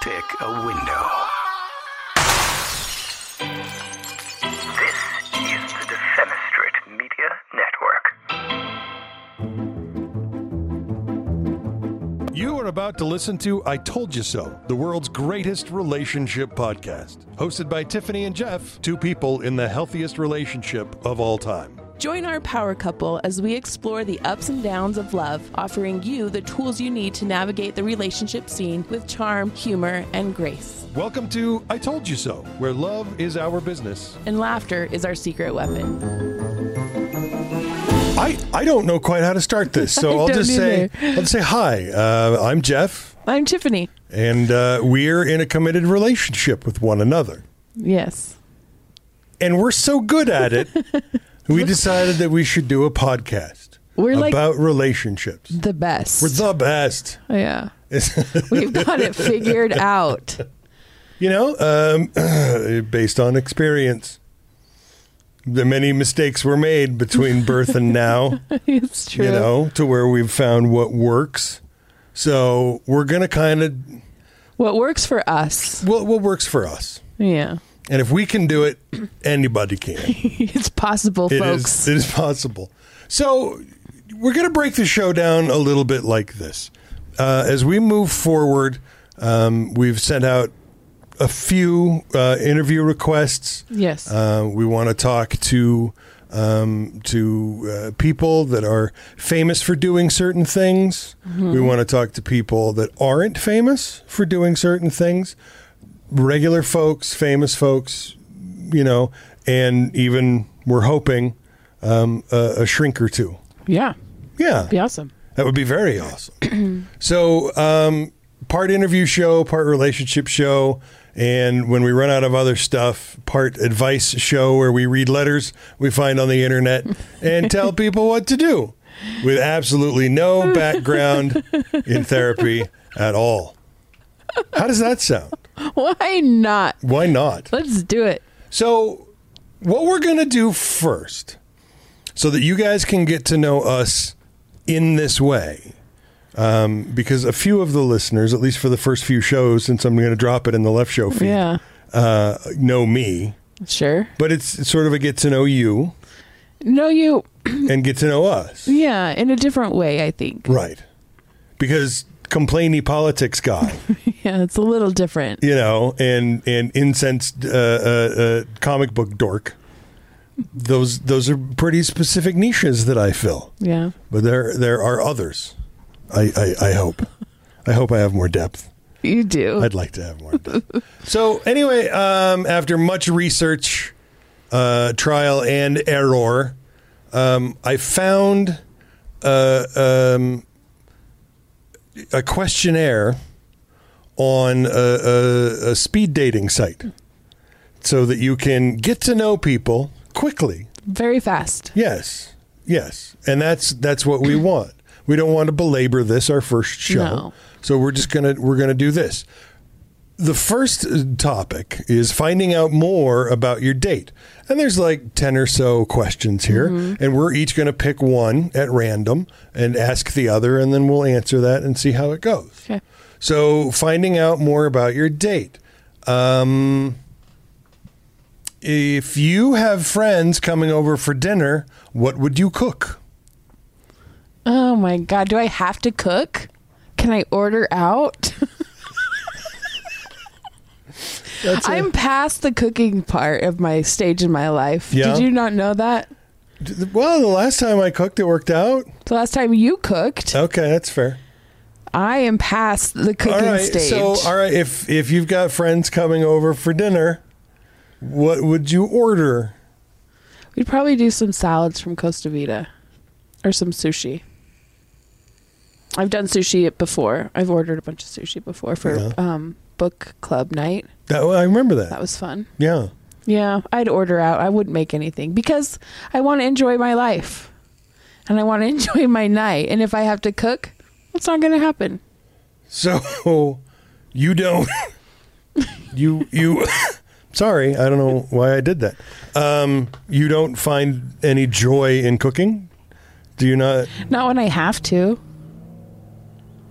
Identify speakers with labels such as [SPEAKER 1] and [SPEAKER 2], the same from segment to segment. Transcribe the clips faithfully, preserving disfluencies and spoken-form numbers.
[SPEAKER 1] pick a window. This is the Defenestrate Media Network.
[SPEAKER 2] You are about to listen to I Told You So, the world's greatest relationship podcast. Hosted by Tiffany and Jeff, two people in the healthiest relationship of all time.
[SPEAKER 3] Join our power couple as we explore the ups and downs of love, offering you the tools you need to navigate the relationship scene with charm, humor, and grace.
[SPEAKER 2] Welcome to I Told You So, where love is our business.
[SPEAKER 3] And laughter is our secret weapon.
[SPEAKER 2] I, I don't know quite how to start this, so I'll just say I'll just say hi. Uh, I'm Jeff.
[SPEAKER 3] I'm Tiffany.
[SPEAKER 2] And uh, we're in a committed relationship with one another.
[SPEAKER 3] Yes.
[SPEAKER 2] And we're so good at it, we decided that we should do a podcast
[SPEAKER 3] We're like
[SPEAKER 2] about relationships.
[SPEAKER 3] the best.
[SPEAKER 2] We're the best.
[SPEAKER 3] Yeah. We've got it figured out.
[SPEAKER 2] You know, um, based on experience. The many mistakes were made between birth and now.
[SPEAKER 3] It's true.
[SPEAKER 2] You know, to where we've found what works. So we're going to kind of...
[SPEAKER 3] What works for us.
[SPEAKER 2] What, what works for us.
[SPEAKER 3] Yeah.
[SPEAKER 2] And if we can do it, anybody can.
[SPEAKER 3] It's possible,
[SPEAKER 2] It
[SPEAKER 3] folks.
[SPEAKER 2] is, it is possible. So we're going to break the show down a little bit like this. Uh, as we move forward, um, we've sent out a few uh, interview requests.
[SPEAKER 3] Yes.
[SPEAKER 2] Uh, we want to talk to um, to uh, people that are famous for doing certain things. Mm-hmm. We want to talk to people that aren't famous for doing certain things. Regular folks, famous folks, you know, and even we're hoping um, a, a shrink or two.
[SPEAKER 3] Yeah.
[SPEAKER 2] Yeah.
[SPEAKER 3] Be awesome.
[SPEAKER 2] That would be very awesome. So um, part interview show, part relationship show. And when we run out of other stuff, part advice show where we read letters we find on the internet and tell people what to do with absolutely no background in therapy at all. How does that sound?
[SPEAKER 3] Why not?
[SPEAKER 2] Why not?
[SPEAKER 3] Let's do it.
[SPEAKER 2] So what we're going to do first, so that you guys can get to know us in this way, um, because a few of the listeners, at least for the first few shows, since I'm going to drop it in the left show feed,
[SPEAKER 3] Yeah.
[SPEAKER 2] uh, know me.
[SPEAKER 3] Sure.
[SPEAKER 2] But it's, it's sort of a get to know you
[SPEAKER 3] No, you.
[SPEAKER 2] and get to know us.
[SPEAKER 3] Yeah, in a different way, I think.
[SPEAKER 2] Right. Because complainy politics guy,
[SPEAKER 3] Yeah, it's a little different.
[SPEAKER 2] you know, and, and incensed uh, uh, uh, comic book dork. Those those are pretty specific niches that I fill.
[SPEAKER 3] Yeah.
[SPEAKER 2] But there there are others. I, I, I hope. I hope I have more depth.
[SPEAKER 3] You do.
[SPEAKER 2] I'd like to have more depth. So anyway, um, after much research, uh, trial and error, um, I found uh, um, a questionnaire on a, a, a speed dating site so that you can get to know people quickly.
[SPEAKER 3] Very fast.
[SPEAKER 2] Yes, yes, and that's that's what we want. We don't want to belabor this our first show,
[SPEAKER 3] No.
[SPEAKER 2] so we're just gonna we're gonna do this. The first topic is finding out more about your date, and there's like ten or so questions here, mm-hmm. and we're each gonna pick one at random and ask the other, and then we'll answer that and see how it goes.
[SPEAKER 3] Okay.
[SPEAKER 2] So, finding out more about your date. Um, if you have friends coming over for dinner, what would you cook?
[SPEAKER 3] Oh my God. Do I have to cook? Can I order out?
[SPEAKER 2] That's a-
[SPEAKER 3] I'm past the cooking part of my stage in my life.
[SPEAKER 2] Yeah?
[SPEAKER 3] Did you not know that?
[SPEAKER 2] Well, the last time I cooked, it worked out.
[SPEAKER 3] The last time you cooked,
[SPEAKER 2] Okay, that's fair.
[SPEAKER 3] I am past the cooking
[SPEAKER 2] All right,
[SPEAKER 3] stage.
[SPEAKER 2] so all right, if if you've got friends coming over for dinner, what would you order?
[SPEAKER 3] We'd probably do some salads from Costa Vida or some sushi. I've done sushi before. I've ordered a bunch of sushi before for
[SPEAKER 2] Yeah.
[SPEAKER 3] um, book club night.
[SPEAKER 2] That, I remember that.
[SPEAKER 3] That was fun.
[SPEAKER 2] Yeah.
[SPEAKER 3] Yeah, I'd order out. I wouldn't make anything because I want to enjoy my life and I want to enjoy my night. And if I have to cook, it's not going to happen.
[SPEAKER 2] So you don't, you, you, sorry, I don't know why I did that. Um, you don't find any joy in cooking? Do you not?
[SPEAKER 3] Not when I have to.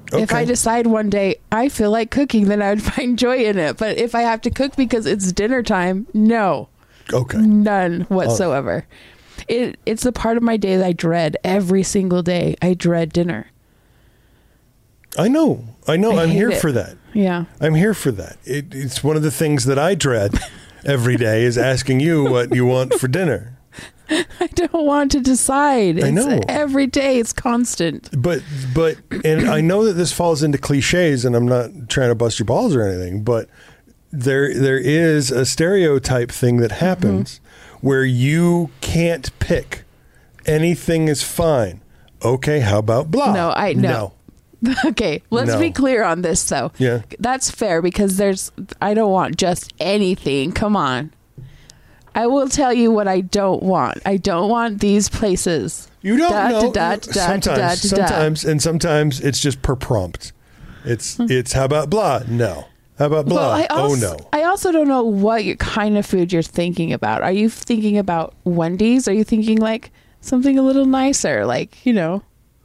[SPEAKER 3] If
[SPEAKER 2] Okay.
[SPEAKER 3] I decide one day I feel like cooking, then I would find joy in it. But if I have to cook because it's dinner time, no,
[SPEAKER 2] Okay.
[SPEAKER 3] none whatsoever. It it's the part of my day that I dread every single day. I dread dinner.
[SPEAKER 2] I know. I know.
[SPEAKER 3] I
[SPEAKER 2] I'm
[SPEAKER 3] hate
[SPEAKER 2] here
[SPEAKER 3] it.
[SPEAKER 2] for that.
[SPEAKER 3] Yeah.
[SPEAKER 2] I'm here for that. It, it's one of the things that I dread every day is asking you what you want for dinner.
[SPEAKER 3] I don't want to decide.
[SPEAKER 2] I
[SPEAKER 3] It's
[SPEAKER 2] know.
[SPEAKER 3] every day it's constant.
[SPEAKER 2] But but and I know that this falls into cliches, and I'm not trying to bust your balls or anything, but there there is a stereotype thing that happens where you can't pick. Anything is fine. Okay, how about blah?
[SPEAKER 3] No, I- no. Okay, let's
[SPEAKER 2] No.
[SPEAKER 3] be clear on this though.
[SPEAKER 2] Yeah.
[SPEAKER 3] That's fair because there's I don't want just anything. Come on. I will tell you what I don't want. I don't want these places.
[SPEAKER 2] You don't
[SPEAKER 3] Da,
[SPEAKER 2] know.
[SPEAKER 3] da, da, da,
[SPEAKER 2] sometimes,
[SPEAKER 3] da, da, da.
[SPEAKER 2] sometimes, and sometimes it's just per prompt. It's it's how about blah? No. How about blah?
[SPEAKER 3] Well, I also,
[SPEAKER 2] oh no.
[SPEAKER 3] I also don't know what your kind of food you're thinking about. Are you thinking about Wendy's? Are you thinking like something a little nicer, like you know?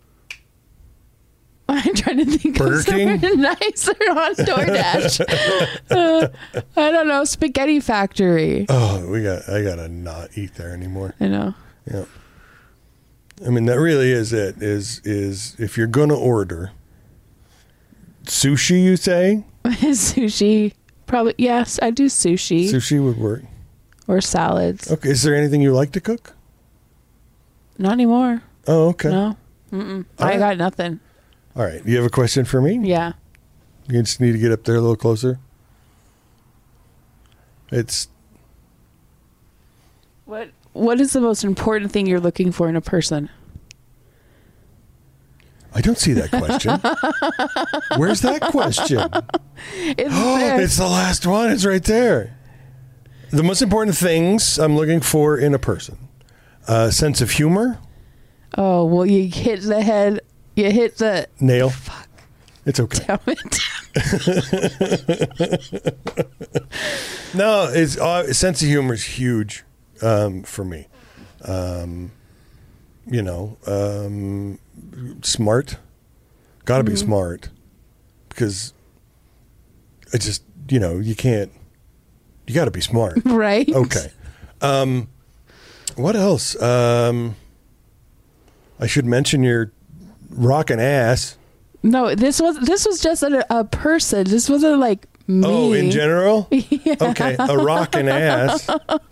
[SPEAKER 3] I'm trying to think
[SPEAKER 2] Burger
[SPEAKER 3] of something
[SPEAKER 2] King?
[SPEAKER 3] nicer on DoorDash. uh, I don't know, Spaghetti Factory.
[SPEAKER 2] Oh, we got. I gotta not eat there anymore.
[SPEAKER 3] I know.
[SPEAKER 2] Yeah. I mean, that really is it. Is is if you're gonna order sushi, you say
[SPEAKER 3] Sushi, probably yes. I do sushi
[SPEAKER 2] sushi would work.
[SPEAKER 3] or salads.
[SPEAKER 2] Okay. Is there anything you like to cook?
[SPEAKER 3] Not anymore.
[SPEAKER 2] Oh, okay.
[SPEAKER 3] No, Mm-mm.
[SPEAKER 2] All
[SPEAKER 3] I
[SPEAKER 2] right.
[SPEAKER 3] got nothing.
[SPEAKER 2] All right. You have a question for me?
[SPEAKER 3] Yeah.
[SPEAKER 2] You just need to get up there a little closer. It's
[SPEAKER 3] What What is the most important thing you're looking for in a person?
[SPEAKER 2] I don't see that question. Where's that question?
[SPEAKER 3] It's
[SPEAKER 2] Oh,
[SPEAKER 3] there.
[SPEAKER 2] it's the last one. It's right there. The most important things I'm looking for in a person: uh, sense of humor.
[SPEAKER 3] Oh, well, you hit the head. You hit the.
[SPEAKER 2] Nail.
[SPEAKER 3] Fuck.
[SPEAKER 2] It's okay.
[SPEAKER 3] Damn it.
[SPEAKER 2] No, it's uh, sense of humor is huge um, for me. Um, you know, um, smart. Got to be smart because I just you know you can't. You got to be smart.
[SPEAKER 3] Right?
[SPEAKER 2] Okay. Um, what else? Um, I should mention your rockin' ass.
[SPEAKER 3] No, this was this was just a, a person. This wasn't like me.
[SPEAKER 2] Oh, in general?
[SPEAKER 3] Yeah.
[SPEAKER 2] Okay, a rockin' ass.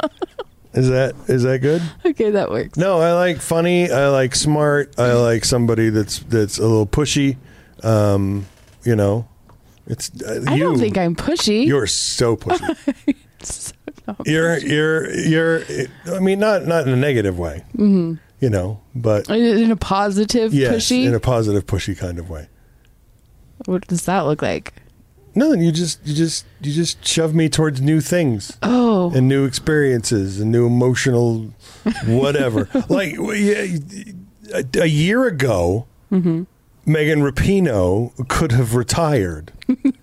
[SPEAKER 2] Is that is that good?
[SPEAKER 3] Okay, that works.
[SPEAKER 2] No, I like funny. I like smart. I like somebody that's that's a little pushy. Um, you know, it's uh,
[SPEAKER 3] I
[SPEAKER 2] you.
[SPEAKER 3] don't think I'm pushy.
[SPEAKER 2] You're so pushy.
[SPEAKER 3] So not
[SPEAKER 2] You're
[SPEAKER 3] pushy.
[SPEAKER 2] you're you're. I mean, not not in a negative way. Mm-hmm. You know, but
[SPEAKER 3] in a positive
[SPEAKER 2] yes,
[SPEAKER 3] pushy.
[SPEAKER 2] in a positive pushy kind of way.
[SPEAKER 3] What does that look like?
[SPEAKER 2] No, you just you just you just shove me towards new things
[SPEAKER 3] Oh,
[SPEAKER 2] and new experiences and new emotional whatever. Like yeah, a, a year ago,
[SPEAKER 3] Mm-hmm.
[SPEAKER 2] Megan Rapinoe could have retired,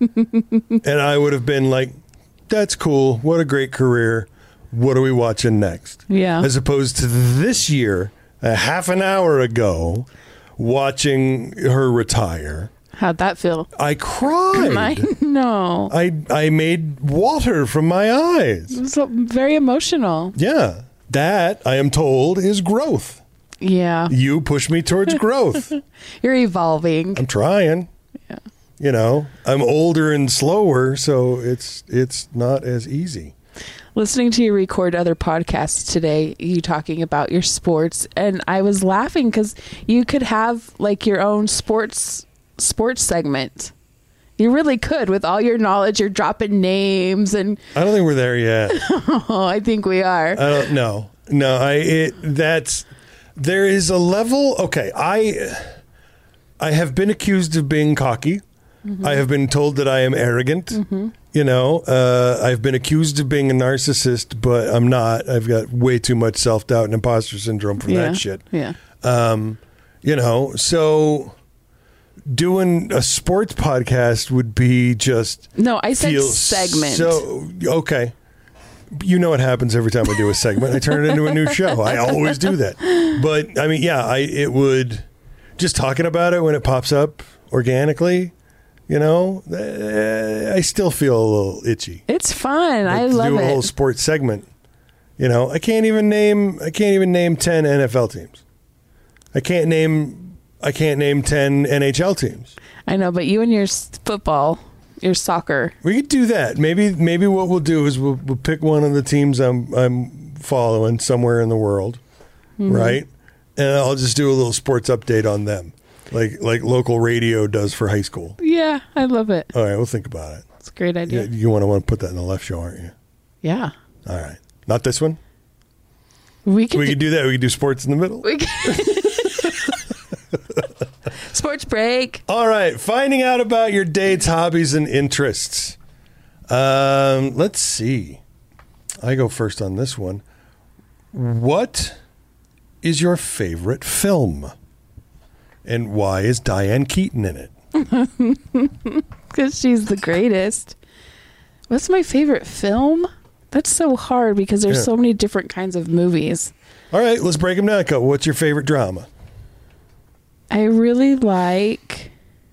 [SPEAKER 2] and I would have been like, "That's cool. What a great career. What are we watching next?"
[SPEAKER 3] yeah.
[SPEAKER 2] As opposed to this year, a half an hour ago, watching her retire.
[SPEAKER 3] How'd that feel?
[SPEAKER 2] I cried.
[SPEAKER 3] I know.
[SPEAKER 2] I I made water from my eyes.
[SPEAKER 3] It was so- very emotional.
[SPEAKER 2] Yeah, that I am told is growth.
[SPEAKER 3] Yeah.
[SPEAKER 2] You push me towards growth.
[SPEAKER 3] You're evolving.
[SPEAKER 2] I'm trying.
[SPEAKER 3] Yeah.
[SPEAKER 2] You know, I'm older and slower, so it's it's not as easy.
[SPEAKER 3] Listening to you record other podcasts today, you talking about your sports, and I was laughing because you could have like your own sports sports segment. You really could with all your knowledge. You're dropping names, and
[SPEAKER 2] I don't think we're there yet.
[SPEAKER 3] oh, I think we are.
[SPEAKER 2] I don't know. No, I it that's there is a level. Okay, I I have been accused of being cocky. Mm-hmm. I have been told that I am arrogant. Mm-hmm. You know, uh, I've been accused of being a narcissist, but I'm not. I've got way too much self doubt and imposter syndrome for
[SPEAKER 3] yeah.
[SPEAKER 2] that shit.
[SPEAKER 3] Yeah.
[SPEAKER 2] Um, you know, so doing a sports podcast would be just
[SPEAKER 3] No, I said
[SPEAKER 2] feel
[SPEAKER 3] segment.
[SPEAKER 2] So okay, you know what happens every time I do a segment? I turn it into a new show. I always do that. But I mean, yeah, I it would just talking about it when it pops up organically, you know, eh, I still feel a little itchy.
[SPEAKER 3] It's fun.
[SPEAKER 2] Like,
[SPEAKER 3] I
[SPEAKER 2] to
[SPEAKER 3] love
[SPEAKER 2] do a whole
[SPEAKER 3] it.
[SPEAKER 2] sports segment. You know, I can't even name I can't even name ten N F L teams. I can't name I can't name ten N H L teams.
[SPEAKER 3] I know, but you and your s- football, your soccer.
[SPEAKER 2] We could do that. Maybe maybe what we'll do is we'll, we'll pick one of the teams I'm I'm following somewhere in the world,
[SPEAKER 3] Mm-hmm.
[SPEAKER 2] right? And I'll just do a little sports update on them, like like local radio does for high school.
[SPEAKER 3] Yeah, I love it.
[SPEAKER 2] All right, we'll think about it.
[SPEAKER 3] It's a great
[SPEAKER 2] You,
[SPEAKER 3] idea.
[SPEAKER 2] you want to want to put that in the left show, aren't you?
[SPEAKER 3] Yeah.
[SPEAKER 2] All right, not this one.
[SPEAKER 3] We could
[SPEAKER 2] We
[SPEAKER 3] do,
[SPEAKER 2] could do that. We could do sports in the middle.
[SPEAKER 3] we could sports break.
[SPEAKER 2] All right, finding out about your dates, hobbies, and interests. Um, let's see. I go first on this one. What is your favorite film? And why is Diane Keaton in it?
[SPEAKER 3] Because she's the greatest. What's my favorite film? That's so hard because there's
[SPEAKER 2] Yeah.
[SPEAKER 3] so many different kinds of movies.
[SPEAKER 2] All right, let's break them down. Go. What's your favorite drama?
[SPEAKER 3] I really like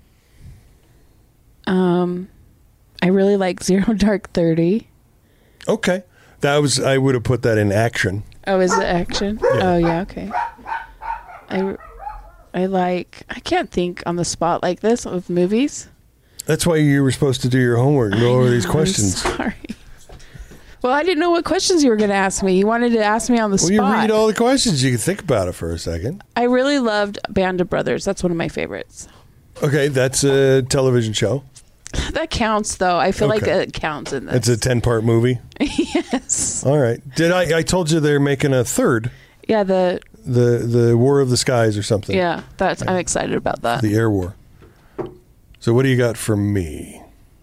[SPEAKER 3] um I really like Zero Dark Thirty.
[SPEAKER 2] Okay. That was I would have put that in action.
[SPEAKER 3] Oh, is it action? Oh yeah, okay. I I like I can't think on the spot like this of movies.
[SPEAKER 2] That's why you were supposed to do your homework and go over these
[SPEAKER 3] I'm
[SPEAKER 2] questions.
[SPEAKER 3] sorry. Well, I didn't know what questions you were going to ask me. You wanted to ask me on the
[SPEAKER 2] Well, you
[SPEAKER 3] spot.
[SPEAKER 2] read all the questions. You can think about it for a second.
[SPEAKER 3] I really loved Band of Brothers. That's one of my favorites.
[SPEAKER 2] Okay, that's a television show.
[SPEAKER 3] That counts, though. I feel like
[SPEAKER 2] Okay.
[SPEAKER 3] it counts in this.
[SPEAKER 2] It's a ten-part movie.
[SPEAKER 3] yes.
[SPEAKER 2] All right. Did I? I told you they're making a third,
[SPEAKER 3] Yeah, the
[SPEAKER 2] the the War of the Skies or something.
[SPEAKER 3] yeah. That's I'm excited about that.
[SPEAKER 2] The Air War. So what do you got for me?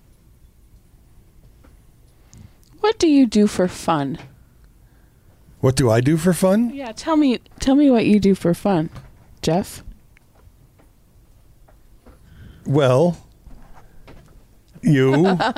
[SPEAKER 3] What do you do for fun?
[SPEAKER 2] What do I do for fun?
[SPEAKER 3] Yeah, tell me. Tell me what you do for fun, Jeff.
[SPEAKER 2] Well, you.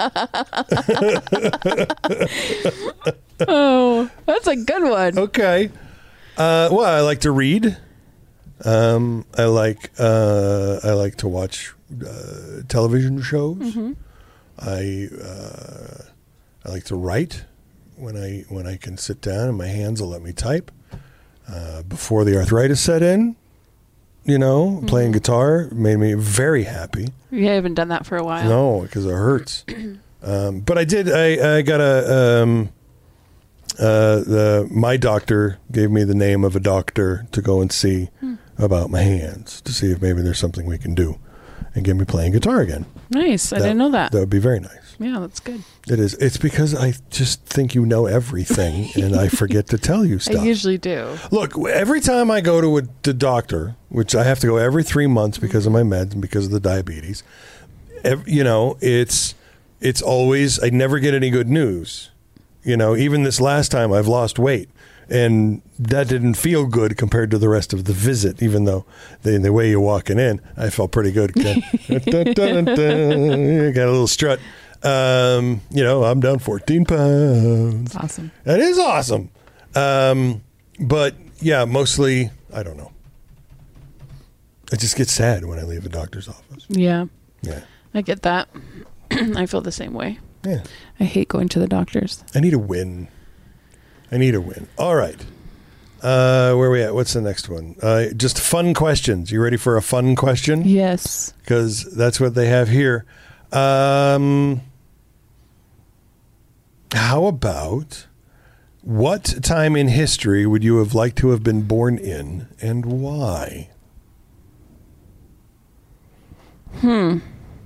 [SPEAKER 3] Oh, that's a good one.
[SPEAKER 2] Okay. Uh, well, I like to read. Um, I like uh, I like to watch uh, television shows.
[SPEAKER 3] Mm-hmm.
[SPEAKER 2] I uh, I like to write when I when I can sit down and my hands will let me type. Uh, before the arthritis set in, you know,
[SPEAKER 3] Mm-hmm.
[SPEAKER 2] playing guitar made me very happy.
[SPEAKER 3] You haven't done that for a while.
[SPEAKER 2] No, because it hurts. um, but I did. I, I got a. Um, uh, the my doctor gave me the name of a doctor to go and see
[SPEAKER 3] Hmm.
[SPEAKER 2] about my hands to see if maybe there's something we can do, and get me playing guitar again.
[SPEAKER 3] Nice. I didn't know that.
[SPEAKER 2] That would be very nice.
[SPEAKER 3] Yeah, that's good.
[SPEAKER 2] It is. It's because I just think you know everything, and I forget to tell you stuff.
[SPEAKER 3] I usually do.
[SPEAKER 2] Look, every time I go to a the doctor, which I have to go every three months because of my meds and because of the diabetes, ev you know, it's it's always I never get any good news. You know, even this last time I've lost weight, and that didn't feel good compared to the rest of the visit. Even though the the way you're walking in, I felt pretty good. Dun, dun, dun, dun, dun. Got a little strut. Um, you know, I'm down fourteen pounds.
[SPEAKER 3] Awesome.
[SPEAKER 2] That is awesome. Um, but yeah, mostly, I don't know. I just get sad when I leave the doctor's office.
[SPEAKER 3] Yeah,
[SPEAKER 2] Yeah.
[SPEAKER 3] I get that. I feel the same way.
[SPEAKER 2] Yeah.
[SPEAKER 3] I hate going to the doctors.
[SPEAKER 2] I need a win. I need a win. All right. Uh, where are we at? What's the next one? Uh, just fun questions. You ready for a fun question?
[SPEAKER 3] Yes.
[SPEAKER 2] Because that's what they have here. Um, how about what time in history would you have liked to have been born in, and why?
[SPEAKER 3] Hmm.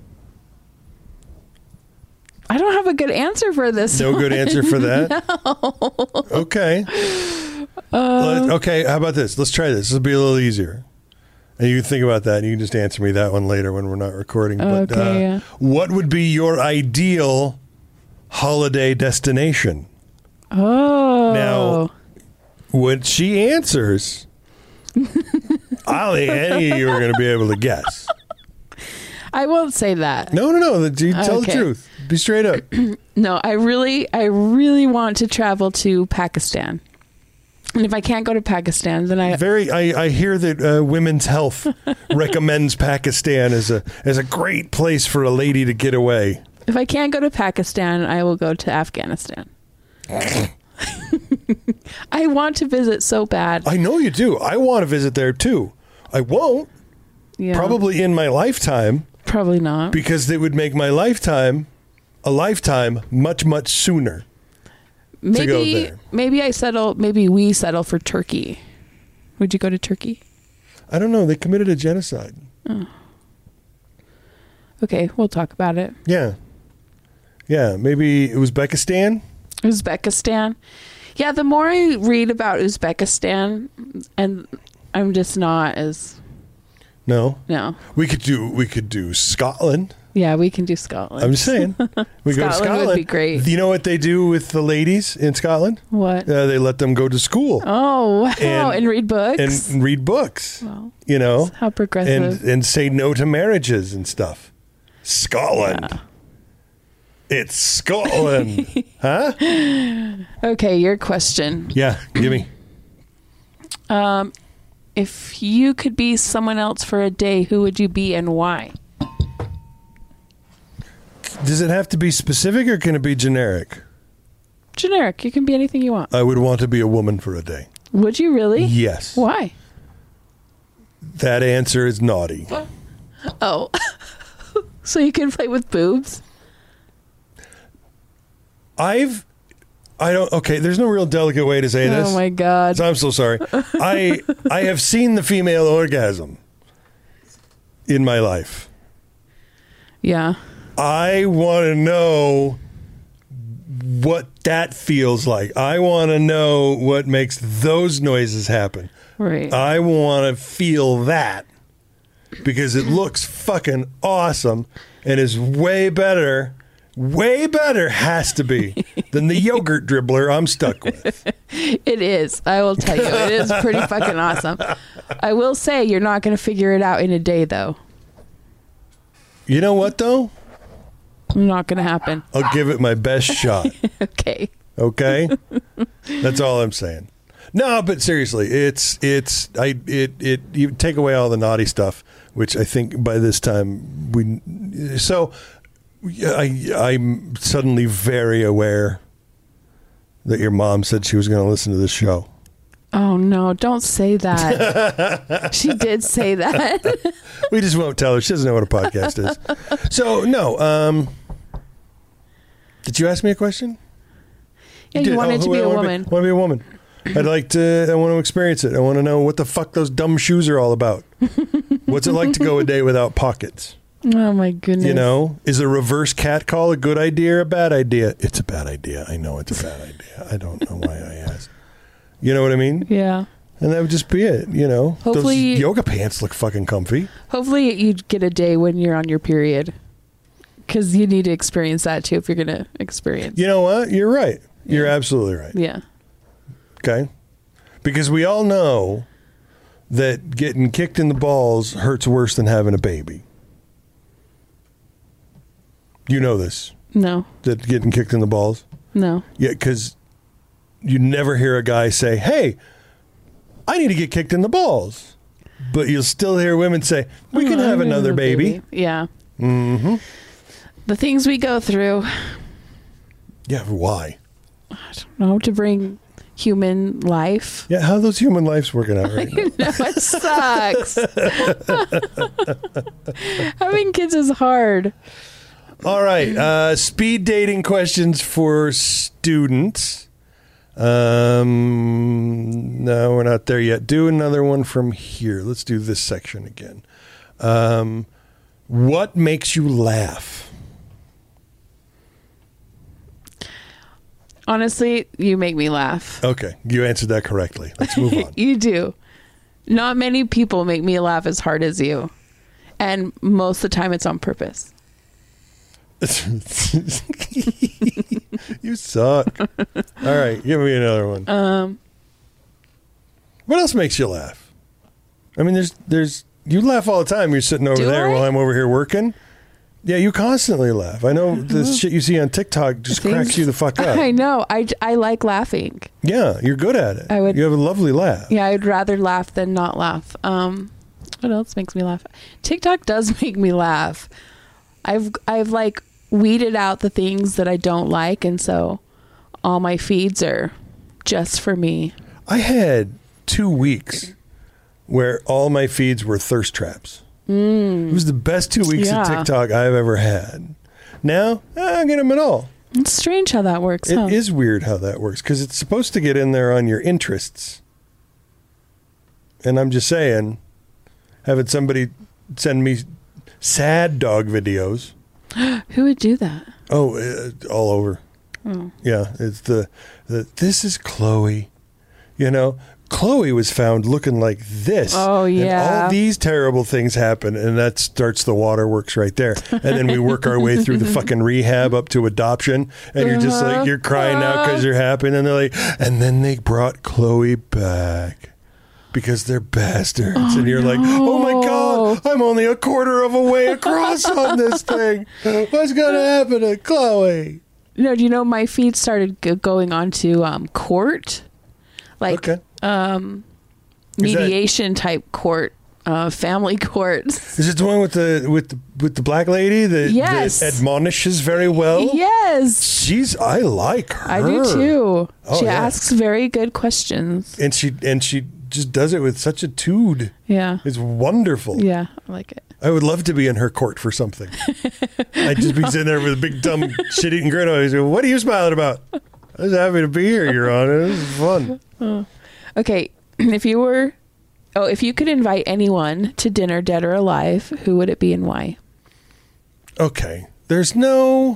[SPEAKER 3] I don't have a good answer for this.
[SPEAKER 2] No
[SPEAKER 3] one.
[SPEAKER 2] good answer for that? No. Okay. Let- okay, how about this? Let's try this. This will be a little easier. And you can think about that, and you can just answer me that one later when we're not recording. But
[SPEAKER 3] Okay,
[SPEAKER 2] uh,
[SPEAKER 3] yeah.
[SPEAKER 2] what would be your ideal holiday destination?
[SPEAKER 3] Oh.
[SPEAKER 2] Now, when she answers, I don't think any of you are going to be able to guess.
[SPEAKER 3] I won't say that.
[SPEAKER 2] No, no, no. You tell
[SPEAKER 3] Okay.
[SPEAKER 2] the truth. Be straight up.
[SPEAKER 3] No, I really, I really want to travel to Pakistan. And if I can't go to Pakistan, then I
[SPEAKER 2] Very. I, I hear that uh, Women's Health recommends Pakistan as a as a great place for a lady to get away.
[SPEAKER 3] if I can't go to Pakistan, I will go to Afghanistan. I want to visit so bad.
[SPEAKER 2] I know you do. I want to visit there too. I won't.
[SPEAKER 3] Yeah,
[SPEAKER 2] Probably in my lifetime,
[SPEAKER 3] probably not.
[SPEAKER 2] because it would make my lifetime a lifetime much much sooner.
[SPEAKER 3] maybe
[SPEAKER 2] go there.
[SPEAKER 3] maybe I settle. Maybe we settle for Turkey. Would you go to Turkey?
[SPEAKER 2] I don't know. They committed a genocide.
[SPEAKER 3] Okay, we'll talk about it.
[SPEAKER 2] Yeah. Yeah. Maybe Uzbekistan.
[SPEAKER 3] Uzbekistan. Yeah, the more I read about Uzbekistan, and I'm just not as
[SPEAKER 2] No.
[SPEAKER 3] no.
[SPEAKER 2] We could do. We could do Scotland.
[SPEAKER 3] Yeah, we can do Scotland.
[SPEAKER 2] I'm just saying. We go to
[SPEAKER 3] Scotland
[SPEAKER 2] Scotland.
[SPEAKER 3] would be great.
[SPEAKER 2] Do you know what they do with the ladies in Scotland?
[SPEAKER 3] What?
[SPEAKER 2] Uh, they let them go to school
[SPEAKER 3] Oh, wow.
[SPEAKER 2] and-
[SPEAKER 3] And, read books.
[SPEAKER 2] and read books.
[SPEAKER 3] Wow.
[SPEAKER 2] You know,
[SPEAKER 3] How progressive.
[SPEAKER 2] and and say no to marriages and stuff. Scotland.
[SPEAKER 3] Yeah.
[SPEAKER 2] It's Scotland. Huh?
[SPEAKER 3] Okay, your question.
[SPEAKER 2] Yeah. Give me.
[SPEAKER 3] Um, if you could be someone else for a day, who would you be and why?
[SPEAKER 2] Does it have to be specific or can it be generic?
[SPEAKER 3] Generic. You can be anything you want.
[SPEAKER 2] I would want to be a woman for a day.
[SPEAKER 3] Would you really?
[SPEAKER 2] Yes.
[SPEAKER 3] Why?
[SPEAKER 2] That answer is naughty.
[SPEAKER 3] Oh. So you can play with boobs?
[SPEAKER 2] I've, I don't, okay, there's no real delicate way to say this.
[SPEAKER 3] Oh my God.
[SPEAKER 2] So I'm so sorry. I I have seen the female orgasm in my life.
[SPEAKER 3] Yeah.
[SPEAKER 2] I want to know what that feels like. I want to know what makes those noises happen.
[SPEAKER 3] Right.
[SPEAKER 2] I want to feel that because it looks fucking awesome and is way better, way better has to be than the yogurt dribbler I'm stuck with.
[SPEAKER 3] It is. I will tell you. It is pretty fucking awesome. I will say you're not going to figure it out in a day, though.
[SPEAKER 2] You know what, though?
[SPEAKER 3] Not going to happen.
[SPEAKER 2] I'll give it my best shot.
[SPEAKER 3] Okay.
[SPEAKER 2] Okay? That's all I'm saying. No, but seriously, it's it's I it it you take away all the naughty stuff, which I think by this time we so I I'm suddenly very aware that your mom said she was going to listen to this show.
[SPEAKER 3] Oh, no. Don't say that. She did say that.
[SPEAKER 2] We just won't tell her. She doesn't know what a podcast is. So, no. Um, did you ask me a question?
[SPEAKER 3] Yeah, you
[SPEAKER 2] did.
[SPEAKER 3] wanted
[SPEAKER 2] Oh,
[SPEAKER 3] to be
[SPEAKER 2] I
[SPEAKER 3] a
[SPEAKER 2] wanna
[SPEAKER 3] woman.
[SPEAKER 2] I want to be a woman. I'd like to, I want to experience it. I want to know what the fuck those dumb shoes are all about. What's it like to go a day without pockets?
[SPEAKER 3] Oh, my goodness.
[SPEAKER 2] You know, is a reverse cat call a good idea or a bad idea? It's a bad idea. I know it's a bad idea. I don't know why I asked. You know what I mean?
[SPEAKER 3] Yeah.
[SPEAKER 2] And that would just be it, you know?
[SPEAKER 3] Hopefully-
[SPEAKER 2] Those yoga pants look fucking comfy.
[SPEAKER 3] Hopefully you'd get a day when you're on your period. Because you need to experience that, too, if you're going to experience.
[SPEAKER 2] You know what? You're right. You're
[SPEAKER 3] Yeah.
[SPEAKER 2] absolutely right.
[SPEAKER 3] Yeah.
[SPEAKER 2] Okay? Because we all know that getting kicked in the balls hurts worse than having a baby. You know this,
[SPEAKER 3] No.
[SPEAKER 2] that getting kicked in the balls?
[SPEAKER 3] No.
[SPEAKER 2] Yeah, because you never hear a guy say, hey, I need to get kicked in the balls. But you'll still hear women say, we can
[SPEAKER 3] Oh,
[SPEAKER 2] have
[SPEAKER 3] I'm
[SPEAKER 2] another
[SPEAKER 3] a
[SPEAKER 2] baby.
[SPEAKER 3] Yeah.
[SPEAKER 2] Mm-hmm.
[SPEAKER 3] The things we go through,
[SPEAKER 2] Yeah, why?
[SPEAKER 3] I don't know, to bring human life.
[SPEAKER 2] Yeah, how are those human lives working out right now?
[SPEAKER 3] No, it sucks. Having kids is hard.
[SPEAKER 2] All right. Uh, speed dating questions for students. Um, no, we're not there yet. Do another one from here. Let's do this section again. Um, what makes you laugh?
[SPEAKER 3] Honestly, you make me laugh.
[SPEAKER 2] Okay, you answered that correctly. Let's move on.
[SPEAKER 3] You do. Not many people make me laugh as hard as you. And most of the time it's on purpose.
[SPEAKER 2] You suck. All right, give me another one.
[SPEAKER 3] Um,
[SPEAKER 2] What else makes you laugh? I mean, there's, there's, you laugh all the time. You're sitting over
[SPEAKER 3] Do
[SPEAKER 2] there
[SPEAKER 3] I?
[SPEAKER 2] while I'm over here working. Yeah, you constantly laugh. I know the shit you see on TikTok just
[SPEAKER 3] Things-
[SPEAKER 2] cracks you the fuck up.
[SPEAKER 3] I know. I, I like laughing.
[SPEAKER 2] Yeah, you're good at it.
[SPEAKER 3] I would-
[SPEAKER 2] You have a lovely laugh.
[SPEAKER 3] Yeah, I'd rather laugh than not laugh. Um, what else makes me laugh? TikTok does make me laugh. I've I've like weeded out the things that I don't like, and so all my feeds are just for me.
[SPEAKER 2] I had two weeks where all my feeds were thirst traps. Mm. It was the best two weeks
[SPEAKER 3] Yeah.
[SPEAKER 2] of TikTok I've ever had. Now, I don't get them at all.
[SPEAKER 3] It's strange how that works.
[SPEAKER 2] It
[SPEAKER 3] huh?
[SPEAKER 2] is weird how that works because it's supposed to get in there on your interests. And I'm just saying, having somebody send me sad dog videos.
[SPEAKER 3] Who would do that?
[SPEAKER 2] Oh, uh, all over.
[SPEAKER 3] Oh.
[SPEAKER 2] Yeah, it's the, the, this is Chloe. You know, Chloe was found looking like this.
[SPEAKER 3] Oh,
[SPEAKER 2] And
[SPEAKER 3] yeah.
[SPEAKER 2] all these terrible things happen, and that starts the waterworks right there. And then we work our way through the fucking rehab up to adoption, and you're just like, you're crying out because you're happy. And they're like, and then they brought Chloe back because they're bastards.
[SPEAKER 3] Oh,
[SPEAKER 2] and you're like, oh my God, I'm only a quarter of a way across on this thing. What's going to happen to Chloe?
[SPEAKER 3] No, do you know my feed started g- going on to um, court? Like
[SPEAKER 2] Okay.
[SPEAKER 3] um,
[SPEAKER 2] Is that-
[SPEAKER 3] mediation type court, uh, family court.
[SPEAKER 2] Is it the one with the with the with the black lady that,
[SPEAKER 3] Yes.
[SPEAKER 2] that admonishes very well?
[SPEAKER 3] Yes,
[SPEAKER 2] She's I like her.
[SPEAKER 3] I do too.
[SPEAKER 2] Oh,
[SPEAKER 3] she
[SPEAKER 2] yeah.
[SPEAKER 3] asks very good questions.
[SPEAKER 2] And she and she just does it with such a tude.
[SPEAKER 3] Yeah.
[SPEAKER 2] It's wonderful.
[SPEAKER 3] Yeah, I like it.
[SPEAKER 2] I would love to be in her court for something. I'd just be sitting there with a big dumb shit eating grin on. He's like, what are you smiling about? I was happy to be here, Your Honor. This is fun.
[SPEAKER 3] Oh. Okay, if you were, oh, if you could invite anyone to dinner, dead or alive, who would it be and why?
[SPEAKER 2] Okay. There's no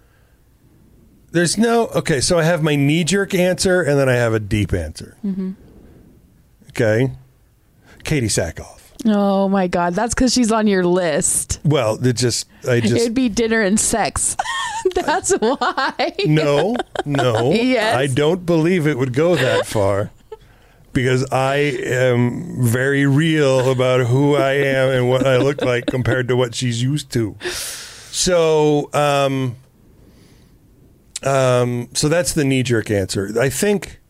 [SPEAKER 2] There's no okay, so I have my knee jerk answer and then I have a deep answer. Mm-hmm. Okay. Katie Sackhoff.
[SPEAKER 3] Oh my God, that's because she's on your list.
[SPEAKER 2] Well, it just I just
[SPEAKER 3] It'd be dinner and sex. That's why.
[SPEAKER 2] No, no.
[SPEAKER 3] Yes.
[SPEAKER 2] I don't believe it would go that far because I am very real about who I am and what I look like compared to what she's used to. So, um, um, so that's the knee-jerk answer. I think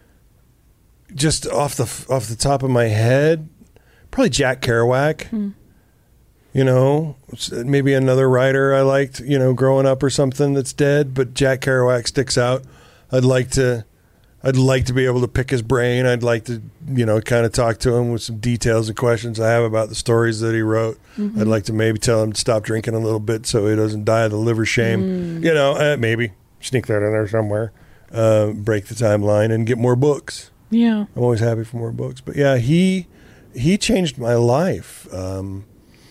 [SPEAKER 2] just off the off the top of my head, probably Jack Kerouac.
[SPEAKER 3] Hmm.
[SPEAKER 2] You know, maybe another writer I liked, you know, growing up or something that's dead, but Jack Kerouac sticks out. I'd like to, I'd like to be able to pick his brain. I'd like to, you know, kind of talk to him with some details and questions I have about the stories that he wrote. Mm-hmm. I'd like to maybe tell him to stop drinking a little bit so he doesn't die of the liver shame. Mm. You know, uh, maybe sneak that in there somewhere, uh, break the timeline and get more books.
[SPEAKER 3] Yeah.
[SPEAKER 2] I'm always happy for more books. But yeah, he, he changed my life. Um,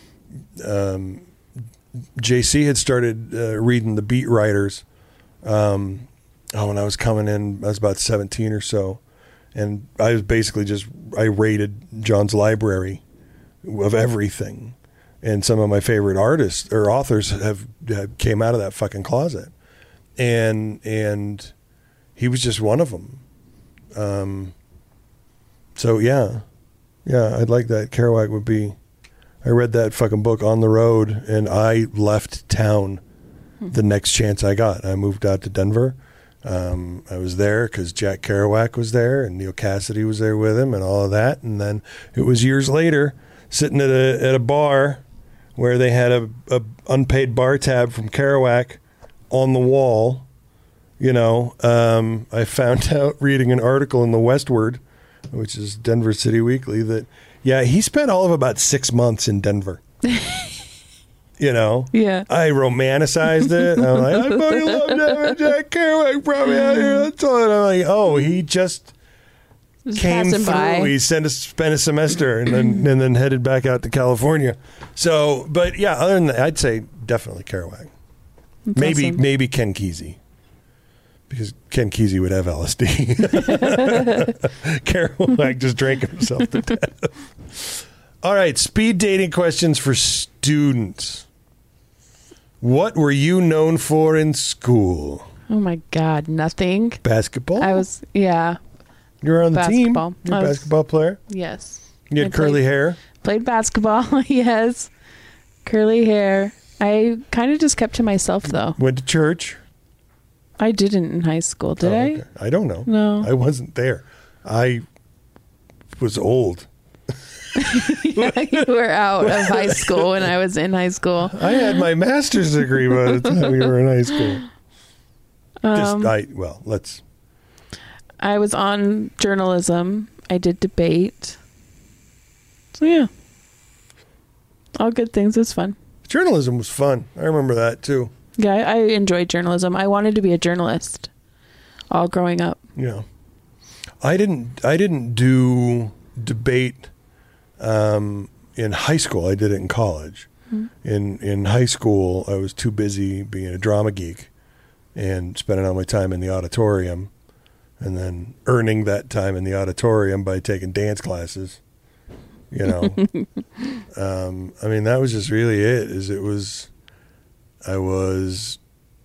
[SPEAKER 2] Um, J C had started uh, reading the beat writers. Um, oh, when I was coming in, I was about seventeen or so, and I was basically just I raided John's library of everything, and some of my favorite artists or authors have, have came out of that fucking closet, and and he was just one of them. Um, so yeah, yeah, I'd like that. Kerouac would be. I read that fucking book on the road, and I left town the next chance I got. I moved out to Denver. Um, I was there because Jack Kerouac was there, and Neil Cassidy was there with him, and all of that. And then it was years later, sitting at a at a bar where they had a, a unpaid bar tab from Kerouac on the wall. You know, um, I found out reading an article in the Westward, which is Denver City Weekly, that. Yeah, he spent all of about six months in Denver. You know?
[SPEAKER 3] Yeah.
[SPEAKER 2] I romanticized it. I'm like, I fucking love Denver. Jack Kerouac brought me out here. That's all. And I'm like, oh, he just,
[SPEAKER 3] Just
[SPEAKER 2] came
[SPEAKER 3] passing
[SPEAKER 2] through.
[SPEAKER 3] by.
[SPEAKER 2] He sent a, spent a semester and then and then headed back out to California. So, but yeah, other than that, I'd say definitely Kerouac.
[SPEAKER 3] That's
[SPEAKER 2] Maybe
[SPEAKER 3] awesome.
[SPEAKER 2] maybe Ken Kesey. Because Ken Kesey would have L S D. Kerouac just drank himself to death. All right, speed dating questions for students. What were you known for in school?
[SPEAKER 3] Oh my God, nothing.
[SPEAKER 2] Basketball?
[SPEAKER 3] I was, yeah,
[SPEAKER 2] You were on the
[SPEAKER 3] basketball.
[SPEAKER 2] team? You're a
[SPEAKER 3] I was-
[SPEAKER 2] basketball player?
[SPEAKER 3] yes.
[SPEAKER 2] You
[SPEAKER 3] I
[SPEAKER 2] had curly
[SPEAKER 3] played-
[SPEAKER 2] hair?
[SPEAKER 3] Played basketball, yes. Curly hair. I kind of just kept to myself, though.
[SPEAKER 2] Went to church.
[SPEAKER 3] I didn't in high school. Did
[SPEAKER 2] Oh,
[SPEAKER 3] I?
[SPEAKER 2] okay. I don't know.
[SPEAKER 3] No.
[SPEAKER 2] I wasn't there. I was old.
[SPEAKER 3] You were out of high school when I was in high school.
[SPEAKER 2] I had my master's degree by the time we were in high school. Just,
[SPEAKER 3] Um,
[SPEAKER 2] I, well, let's,
[SPEAKER 3] I was on journalism. I did debate. So, yeah. All good things. It was fun.
[SPEAKER 2] journalism was fun. I remember that too.
[SPEAKER 3] Yeah, I, I enjoyed journalism. I wanted to be a journalist all growing up.
[SPEAKER 2] Yeah. I didn't, I didn't do debate um, in high school. I did it in college.
[SPEAKER 3] Mm-hmm.
[SPEAKER 2] In, in high school, I was too busy being a drama geek and spending all my time in the auditorium and then earning that time in the auditorium by taking dance classes. You know, um, I mean, that was just really it. Is it was, I was,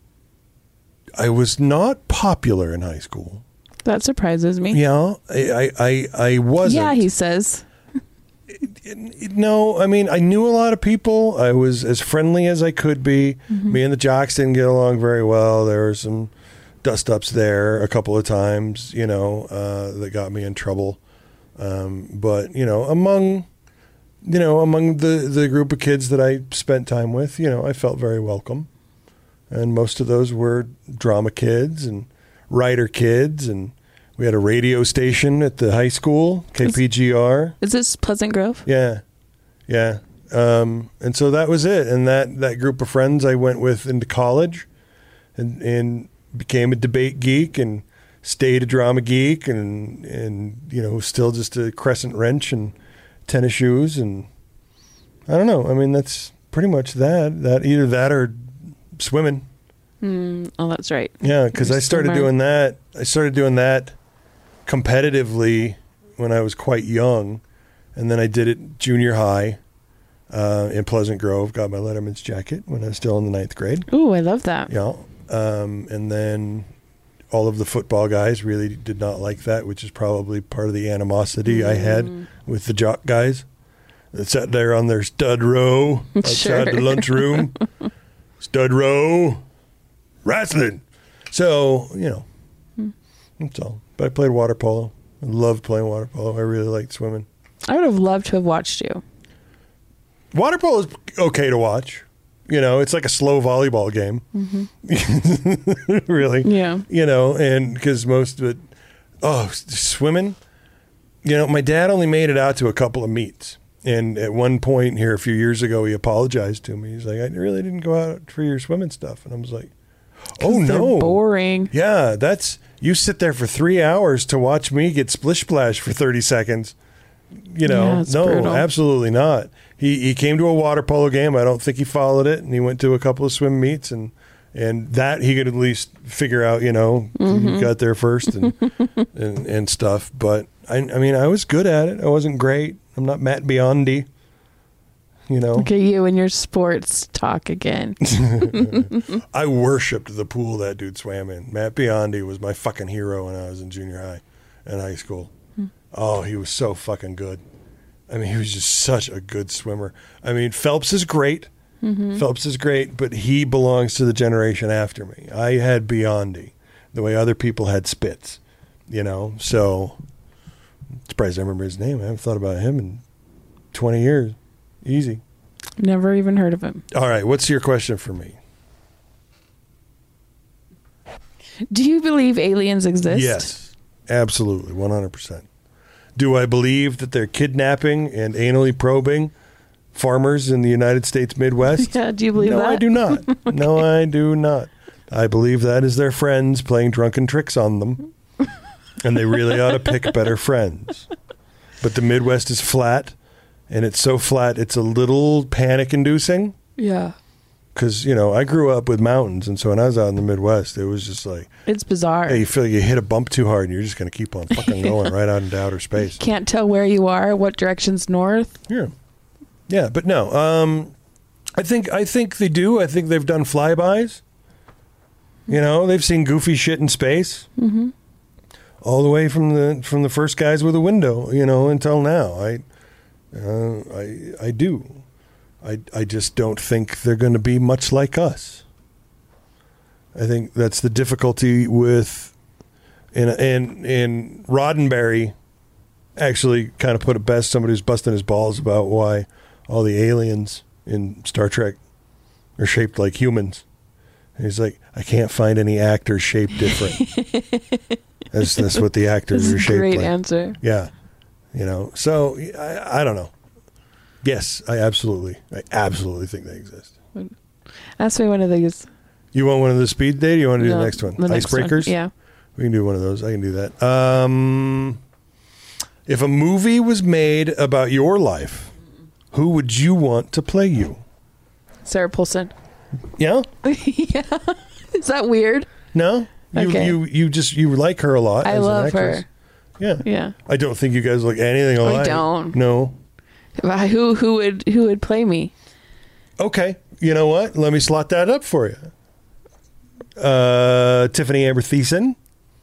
[SPEAKER 2] I was not popular in high school.
[SPEAKER 3] That surprises me.
[SPEAKER 2] Yeah, I, I, I, I wasn't.
[SPEAKER 3] Yeah, he says.
[SPEAKER 2] No, I mean, I knew a lot of people. I was as friendly as I could be.
[SPEAKER 3] Mm-hmm.
[SPEAKER 2] Me and the jocks didn't get along very well. There were some dust-ups there a couple of times, you know, uh, that got me in trouble. Um, but, you know, among, you know, among the, the group of kids that I spent time with, you know, I felt very welcome. And most of those were drama kids and writer kids. And we had a radio station at the high school, K P G R.
[SPEAKER 3] Is this Pleasant Grove?
[SPEAKER 2] Yeah. Yeah. Um, and so that was it. And that, that group of friends I went with into college and, and became a debate geek and stayed a drama geek and, and, you know, still just a crescent wrench and tennis shoes. And I don't know. I mean, that's pretty much that, that either that or swimming.
[SPEAKER 3] Mm, oh, that's right.
[SPEAKER 2] Yeah. Cause
[SPEAKER 3] You're
[SPEAKER 2] I started
[SPEAKER 3] swimmer.
[SPEAKER 2] doing that. I started doing that competitively when I was quite young. And then I did it junior high, uh, in Pleasant Grove, got my Letterman's jacket when I was still in the ninth grade.
[SPEAKER 3] Ooh, I love that.
[SPEAKER 2] Yeah. Um, and then all of the football guys really did not like that, which is probably part of the animosity
[SPEAKER 3] Mm.
[SPEAKER 2] I had with the jock guys that sat there on their stud row outside
[SPEAKER 3] Sure.
[SPEAKER 2] the lunchroom. Stud row, wrestling. So, you know,
[SPEAKER 3] Mm.
[SPEAKER 2] that's all. But I played water polo. I loved playing water polo. I really liked swimming.
[SPEAKER 3] I would have loved to have watched you.
[SPEAKER 2] Water polo is okay to watch. You know, it's like a slow volleyball game. Mm-hmm. Really.
[SPEAKER 3] Yeah.
[SPEAKER 2] You know, and because most of it, oh, s- swimming. You know, my dad only made it out to a couple of meets. And at one point here a few years ago, he apologized to me. He's like, I really didn't go out for your swimming stuff. And I was like, oh,
[SPEAKER 3] They're
[SPEAKER 2] no.
[SPEAKER 3] boring.
[SPEAKER 2] Yeah, that's, you sit there for three hours to watch me get splish splash for thirty seconds. You know,
[SPEAKER 3] Yeah, it's
[SPEAKER 2] no,
[SPEAKER 3] brutal.
[SPEAKER 2] absolutely not. He he came to a water polo game. I don't think he followed it, and he went to a couple of swim meets, and and that he could at least figure out. You know,
[SPEAKER 3] Mm-hmm.
[SPEAKER 2] he got there first and and, and stuff. But I I mean, I was good at it. I wasn't great. I'm not Matt Biondi. You know,
[SPEAKER 3] Look at you and your sports talk again.
[SPEAKER 2] I worshipped the pool that dude swam in. Matt Biondi was my fucking hero when I was in junior high and high school. Oh, he was so fucking good. I mean, he was just such a good swimmer. I mean, Phelps is great.
[SPEAKER 3] Mm-hmm.
[SPEAKER 2] Phelps is great, but he belongs to the generation after me. I had Biondi the way other people had Spitz, you know? So, I'm surprised I remember his name. I haven't thought about him in twenty years. Easy.
[SPEAKER 3] Never even heard of him.
[SPEAKER 2] All right, what's your question for me?
[SPEAKER 3] Do you believe aliens exist?
[SPEAKER 2] Yes, absolutely, one hundred percent. Do I believe that they're kidnapping and anally probing farmers in the United States Midwest?
[SPEAKER 3] Yeah, do you believe
[SPEAKER 2] no,
[SPEAKER 3] that?
[SPEAKER 2] I do not. No, I do not. I believe that is their friends playing drunken tricks on them, and they really ought to pick better friends. But the Midwest is flat, and it's so flat it's a little panic-inducing.
[SPEAKER 3] Yeah.
[SPEAKER 2] Because, you know, I grew up with mountains, and so when I was out in the Midwest, it was just like,
[SPEAKER 3] It's bizarre.
[SPEAKER 2] hey, you feel like you hit a bump too hard, and you're just going to keep on fucking going right out into outer space.
[SPEAKER 3] Can't tell where you are, what direction's north.
[SPEAKER 2] Yeah, yeah, but no, um, I think I think they do. I think they've done flybys. You know, they've seen goofy shit in space,
[SPEAKER 3] Mm-hmm.
[SPEAKER 2] all the way from the from the first guys with a window, you know, until now. I, uh, I, I do. I, I just don't think they're going to be much like us. I think that's the difficulty with, and and and Roddenberry actually kind of put it best. Somebody who's busting his balls about why all the aliens in Star Trek are shaped like humans. And he's like, I can't find any actors shaped different. that's that's what the actors
[SPEAKER 3] That's
[SPEAKER 2] are
[SPEAKER 3] a
[SPEAKER 2] shaped
[SPEAKER 3] great
[SPEAKER 2] like.
[SPEAKER 3] answer.
[SPEAKER 2] Yeah, you know. So I, I don't know. Yes, I absolutely, I absolutely think they exist.
[SPEAKER 3] Ask me one of these.
[SPEAKER 2] You want one of the speed date? Or you want to do
[SPEAKER 3] No,
[SPEAKER 2] the next one?
[SPEAKER 3] the next one.
[SPEAKER 2] Icebreakers?
[SPEAKER 3] Yeah.
[SPEAKER 2] We can do one of those. I can do that. Um, if a movie was made about your life, who would you want to play you?
[SPEAKER 3] Sarah Paulson.
[SPEAKER 2] Yeah?
[SPEAKER 3] Yeah. Is that weird?
[SPEAKER 2] No? You,
[SPEAKER 3] Okay.
[SPEAKER 2] you you just you like her a lot.
[SPEAKER 3] I
[SPEAKER 2] as an
[SPEAKER 3] love
[SPEAKER 2] actress.
[SPEAKER 3] her.
[SPEAKER 2] Yeah.
[SPEAKER 3] Yeah.
[SPEAKER 2] I don't think you guys look anything alike.
[SPEAKER 3] don't.
[SPEAKER 2] No.
[SPEAKER 3] Who who would who would play me?
[SPEAKER 2] Okay. You know what? Let me slot that up for you. Uh, Tiffany Amber Thiessen.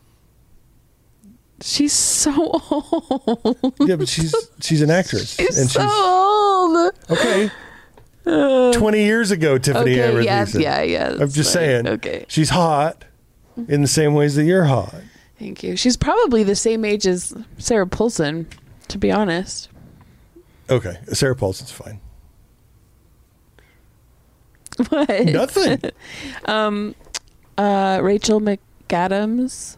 [SPEAKER 3] She's so old.
[SPEAKER 2] Yeah, but she's she's an actress.
[SPEAKER 3] She's
[SPEAKER 2] and
[SPEAKER 3] so
[SPEAKER 2] she's
[SPEAKER 3] old.
[SPEAKER 2] okay. Twenty years ago, Tiffany
[SPEAKER 3] Okay,
[SPEAKER 2] Amber
[SPEAKER 3] yeah,
[SPEAKER 2] Thiessen.
[SPEAKER 3] yeah, yeah.
[SPEAKER 2] I'm
[SPEAKER 3] that's
[SPEAKER 2] just
[SPEAKER 3] fine.
[SPEAKER 2] saying.
[SPEAKER 3] Okay.
[SPEAKER 2] She's hot in the same ways that you're hot.
[SPEAKER 3] Thank you. She's probably the same age as Sarah Paulson, to be honest.
[SPEAKER 2] Okay, Sarah Paulson's fine.
[SPEAKER 3] What?
[SPEAKER 2] Nothing.
[SPEAKER 3] Uh, Rachel McAdams.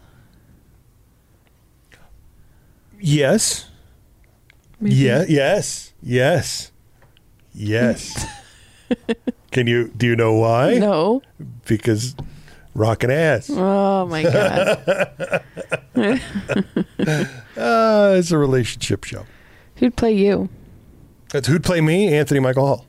[SPEAKER 2] Yes.
[SPEAKER 3] Maybe.
[SPEAKER 2] Yeah. Yes. Yes. Yes. Can you? Do you know why?
[SPEAKER 3] No.
[SPEAKER 2] Because rockin' ass.
[SPEAKER 3] Oh my god.
[SPEAKER 2] Uh, it's a relationship show.
[SPEAKER 3] Who'd play you?
[SPEAKER 2] That's who'd play me? Anthony Michael Hall.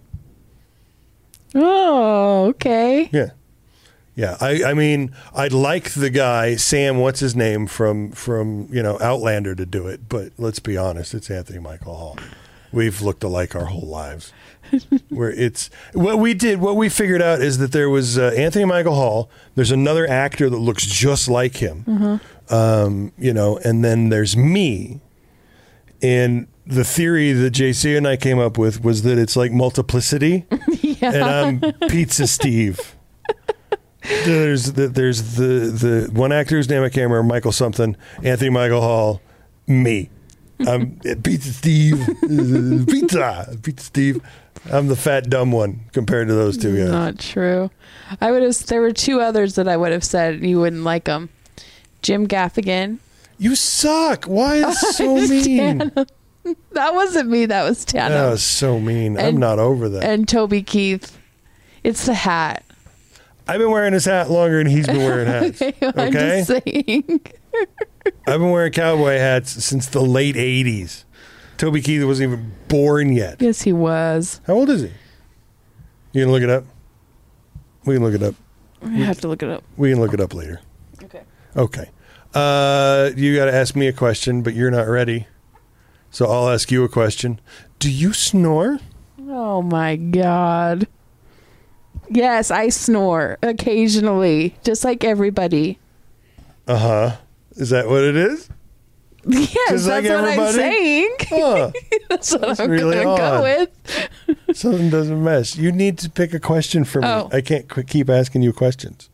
[SPEAKER 3] Oh, okay.
[SPEAKER 2] Yeah. Yeah. I, I mean, I'd like the guy, Sam, what's his name, from, from, you know, Outlander to do it. But let's be honest, it's Anthony Michael Hall. We've looked alike our whole lives. Where it's what we did, what we figured out is that there was uh, Anthony Michael Hall. There's another actor that looks just like him,
[SPEAKER 3] Mm-hmm.
[SPEAKER 2] um, you know, and then there's me. And the theory that J C and I came up with was that it's like multiplicity,
[SPEAKER 3] Yeah.
[SPEAKER 2] and I'm Pizza Steve. There's the, there's the the one actor who's name I can't remember, Michael something, Anthony Michael Hall, me. I'm Pizza Steve, pizza, Pizza Steve. I'm the fat dumb one compared to those two guys.
[SPEAKER 3] Not true. I would have. There were two others that I would have said you wouldn't like them. Jim Gaffigan.
[SPEAKER 2] You suck. Why is it so mean?
[SPEAKER 3] Tana. That wasn't me. That was Tana.
[SPEAKER 2] That was so mean. I'm
[SPEAKER 3] And-
[SPEAKER 2] not over that.
[SPEAKER 3] And Toby Keith. It's the hat.
[SPEAKER 2] I've been wearing his hat longer than he's been wearing hats.
[SPEAKER 3] I'm
[SPEAKER 2] Okay?
[SPEAKER 3] just saying.
[SPEAKER 2] I've been wearing cowboy hats since the late eighties. Toby Keith wasn't even born yet.
[SPEAKER 3] Yes, he was.
[SPEAKER 2] How old is he? You gonna look it up? We can look it up.
[SPEAKER 3] I have to look it up.
[SPEAKER 2] We can look it up later.
[SPEAKER 3] Okay.
[SPEAKER 2] Okay. Uh, you got to ask me a question, but you're not ready. So I'll ask you a question. Do you snore?
[SPEAKER 3] Oh my god. Yes, I snore occasionally, just like everybody.
[SPEAKER 2] Uh huh. Is that what it is?
[SPEAKER 3] Yes,
[SPEAKER 2] Just
[SPEAKER 3] that's
[SPEAKER 2] like
[SPEAKER 3] what
[SPEAKER 2] everybody?
[SPEAKER 3] I'm saying.
[SPEAKER 2] Huh.
[SPEAKER 3] That's what
[SPEAKER 2] That's
[SPEAKER 3] I'm
[SPEAKER 2] really
[SPEAKER 3] gonna
[SPEAKER 2] odd.
[SPEAKER 3] go with.
[SPEAKER 2] Something doesn't mess. You need to pick a question for me.
[SPEAKER 3] Oh.
[SPEAKER 2] I can't qu- keep asking you questions.